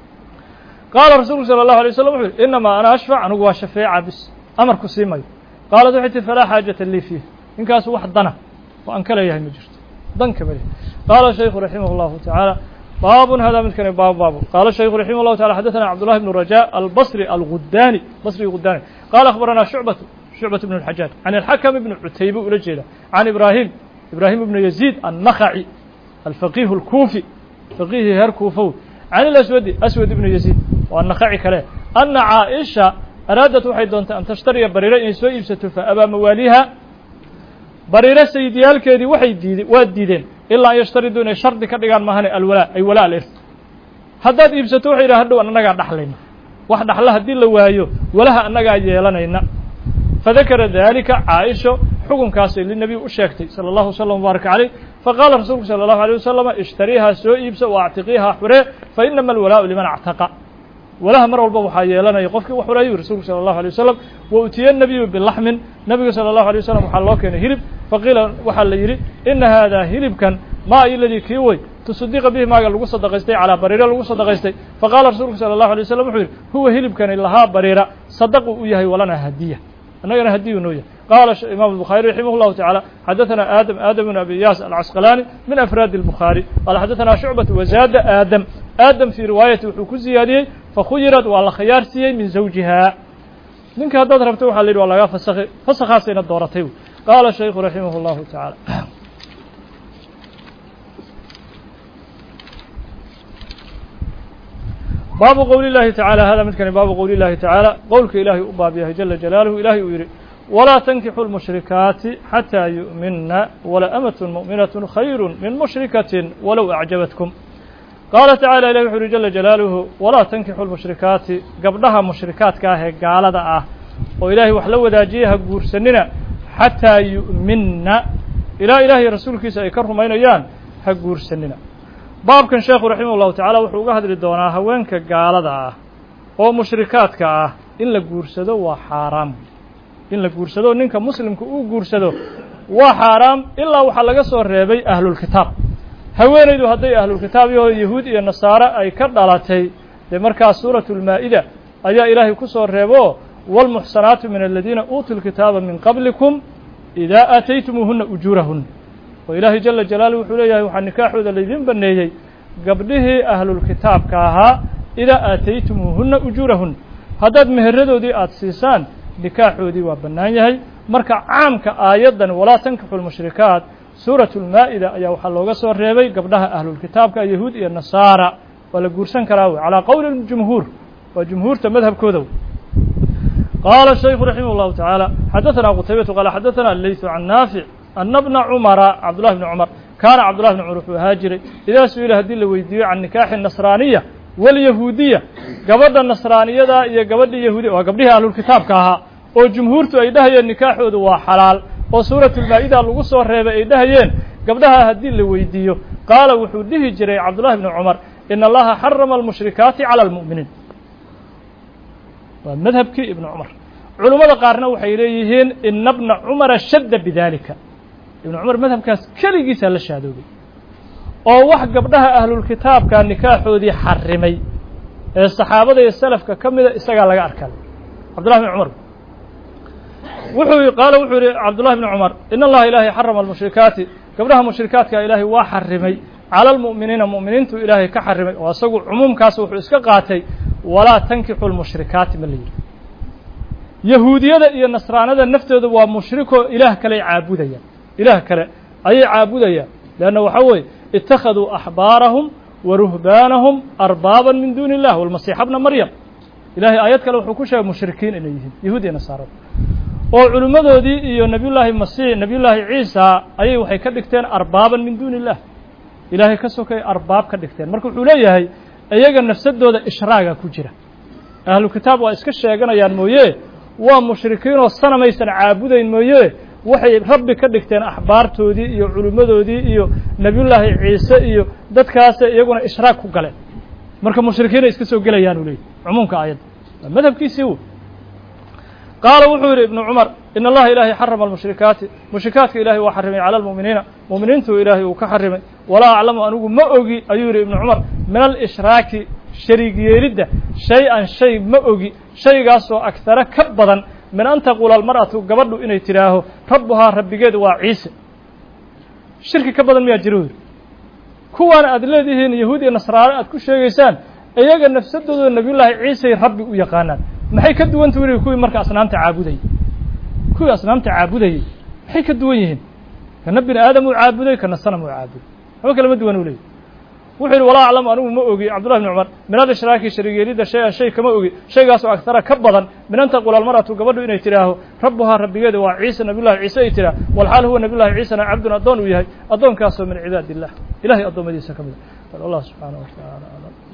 qaala rasuulku salى الlahu alay waslam wuxu yidhi inamaa ana ashfac anigu waa shafeeca bis amarku sii mayo qaalat waxay tihi falaa xaajata lii fiih ninkaas wax dana oo aan ka leeyahay ma jirto dan kama leh qaala shaykhu raximah اllahu tacaala baabun hada midkani baabu qaala shaykhu raximah اllahu taala xadaثana cabdullahi bnu rajaa albasri algudaani basri gudaani qaala akhbarana shucbat bn اlxajaaj can alxakam ibni cutaybe ula jeeda can ibraahim ibnu yaziid annakhaci alfaqiihu اlkuufi faqiihii heer kuufow can ilaswadi aswad ibnu yaziid waa nakhaci kale ana caaisha araadat waxay doontay an tashtariya bariira inay soo iibsato faabaa mawaaliha bariiro sayidyaalkeedii waa diideen ilaa an yashtariduu inay shardi ka dhigaan maahane alwalaa ay walaa alirth haddaad iibsato waxay yidhaha hadhow annagaa dhaxlayna wax dhaxla haddii la waayo walaha annagaa yeelanayna fadakara dalika caaisho xukunkaasay linabiy u sheegtay salى اllahu wslam wbaaraka calayh faqaala rasuulku salى اllahu alيه wasalama ishtariihaa soo iibsa wa actiqiihaa xuree fainama alwalaau liman actaqa walaha mar walba waxaa yeelanaya qofkii wax xureeyu rasuulku salى اllahu alيه wasalam wa utiya nabiyu bilaxmin nabiga salى اllahu alيه wasalam waxaa loo keenay hilib faqiila waxaa la yidhi ina haadaa hilibkan maa iladii kii wey tuصadiqa bihi maaga lagu sadaqaystay calaa bariira lagu sadaqaystay faqaala rasuulku salى اllahu alيه wasalam wuxuu yidhi huwa hilibkani lahaa bariira sadaqu u yahay walana hadiya annagana hadiyu noo yahay qaala imam الbukhaari raximah اllahu taعala xadaثana aadam bn abi iyas alcasqalaani min afraadi الbukhaari qaala xadaثana shucbat wazaada aadam fii riwaayati wuxuu ku ziyaadiyey fakhuyirad waa la khiyaar siiyey min zawjiha ninka haddaad rabto waxa la yidhi waa lagaa fasakhay fasakhaasayna dooratay qaala shaykhu raximah اllahu taعala باب قول الله تعالى هذا مثل باب قول الله تعالى قولك إلهي أبابيه جل جلاله إلهي أيري ولا تنكحوا المشركات حتى يؤمن ولا أمة مؤمنة خير من مشركة ولو أعجبتكم قال تعالى إلهي جل جلاله ولا تنكحوا المشركات قبلها مشركات كاهي قال ذا وإلهي وحلو ذاجيها قرسننا حتى يؤمن إلهي رسولك سيكرهم أين أيان قرسننا باب كان شيخ رحمه الله تعالى وحوقه هذه الدونة هوانك قال ذا ومشركات كاه إن لقرسدو وحرام in la guursado ninka muslimka uu guursado waa xaraam ilaa waxa laga soo reebay ahlul kitaab haweenaydu haday ahlul kitaab iyo yahuud iyo nasaara ay ka dhalatay de markaa suuratul maa'ida ayaa ilaahay ku soo reebo wal muhsanaatu min alladina utul kitaaba min qablikum idha ataytumuhunna ujurahun wa ilaahay jalla jalaaluhu wuxuu leeyahay waxa nikaaxooda leedin baneeyay gabdhihii ahlul kitaabka ahaa idha ataytumuhunna ujurahun hadad meheradoodii aad siisaan nikaaxoodii waa bannaan yahay marka caamka aayadan walaa tankixu lmushrikaat suuratu lmaa'ida ayaa waxaa looga soo reebay gabdhaha ahlulkitaabka yahuud iyo nasaara waa la guursan karaa wey calaa qowli ljumhuur waa jumhuurta madhabkooda wey qaala shaykhu raximah llahu tacaala xadaثana qutaybatu qaala xadaثana allaysu can naafic ana bna cumara cabdullahi bni cumar kaana cabdullahi bni cumar wuxuu ahaa jiray idaa su-ila haddii la weydiiyo can nikaaxi nasraaniya walyahuudiya gabadha nasraaniyada iyo gabadhii yahuudiya waa gabdhihii ahlulkitaabka ahaa oo jumhuurtu ay dhahayeen nikaaxoodu waa xalaal oo suuratulmaa'ida lagu soo reebay ay dhahayeen gabdhaha haddii la weydiiyo qaala wuxuu dhihi jiray cabdullahi bni cumar ina allaha xarama almushrikaati cala almu'miniin waa madhabkii ibnu cumar culummada qaarna waxay leeyihiin ina bna cumara shadda bidalika ibnu cumar madhabkaas keligiisaa la shaadoobay oo wax gabdhaha ahlulkitaabka nikaaxoodii xarimay ee saxaabada iyo salafka ka mida isagaa laga arkaa cabdullahi bni cumar qaala wuxuu yihi cabdullahi bni cumar in allaha ilaahay xarama almushrikaati gabdhaha mushrikaadka ilaahay waa xarimay cala almu'miniina mu'miniintu ilaahay ka xarimay oo isagu cumuumkaas wuxuu iska qaatay walaa tankixu lmushrikaati ma la yidhi yahuudiyada iyo nasraanada naftooda waa mushrikoo ilaah kale ay caabudayaan ilaah kale ayay caabudayaan leanna waxaa weeye ittakhaduu axbaarahum wa ruhbaanahum arbaaban min duuni illah walmasiixa bna maryam ilahay aayad kale wuxuu ku sheegay mushrikiin inay yihiin yahuud iyo nasaarada oo culimmadoodii iyo nabiyullaahi masiix nabiyullaahi ciisa ayay waxay ka dhigteen arbaaban min duuni illah ilaahay ka sokay arbaab ka dhigteen marka wuxuu leeyahay iyaga nafsadooda ishraaga ku jira ahlu kitaab waa iska sheeganayaan mooye waa mushrikiinoo sanamaysan caabudayn mooye waxay rabbi ka dhigteen axbaartoodii iyo culimmadoodii iyo nabiyullaahi ciise iyo dadkaasa iyaguna ishraag ku galeen marka mushrikiinay iska soo gelayaan uu leeyahy cumuumka aayadda waa madhabkiisii wey qaala wuxuu yidhi ibnu cumar in allaha ilaahay xarama almushrikaati mushrikaadka ilahay waa xarimay cala almu'miniina mu'miniintu ilaahay uu ka xarimay walaa aclamu anigu ma ogi ayuu yidhi ibnu cumar min alishraaki shariig yeelidda shay-an shay ma ogi shaygaasoo agtara ka badan min an taquula almar'atu gabadhu inay tidhaaho rabbuhaa rabbigeeda waa ciise shirki ka badan miyaa jiro yidhi kuwaana aad leedihiin yahuud iyo nasraare aad ku sheegaysaan iyaga nafsadooda nabiyullaahi ciisay rabbi u yaqaanaan maxay ka duwanta weliga kuwii marka asnaamta caabudayay kuwii asnaamta caabudayay maxay ka duwan yihiin kana bini aadam uu caabuday kana sanam uu caabuday waxba kalama duwan u leeyahy wuxuu yidhi walaa aclamu anigu ma ogi cabdullahi bni cumar min alishraaki sharigeelidda shay-an shay kama ogi shaygaasoo agtara ka badan min an taquula almar'atu gabadhu inay tidhaaho rabbuhaa rabbigeeda waa ciise nabiyullahi ciise ay tidhaah walxaal huwa nabiyullahi ciisana cabdun addoon uu yahay addoonkaasoo min cibaadi illah ilahay addoommadiisa ka mida bal allah subxaanahu wa tacaala aclam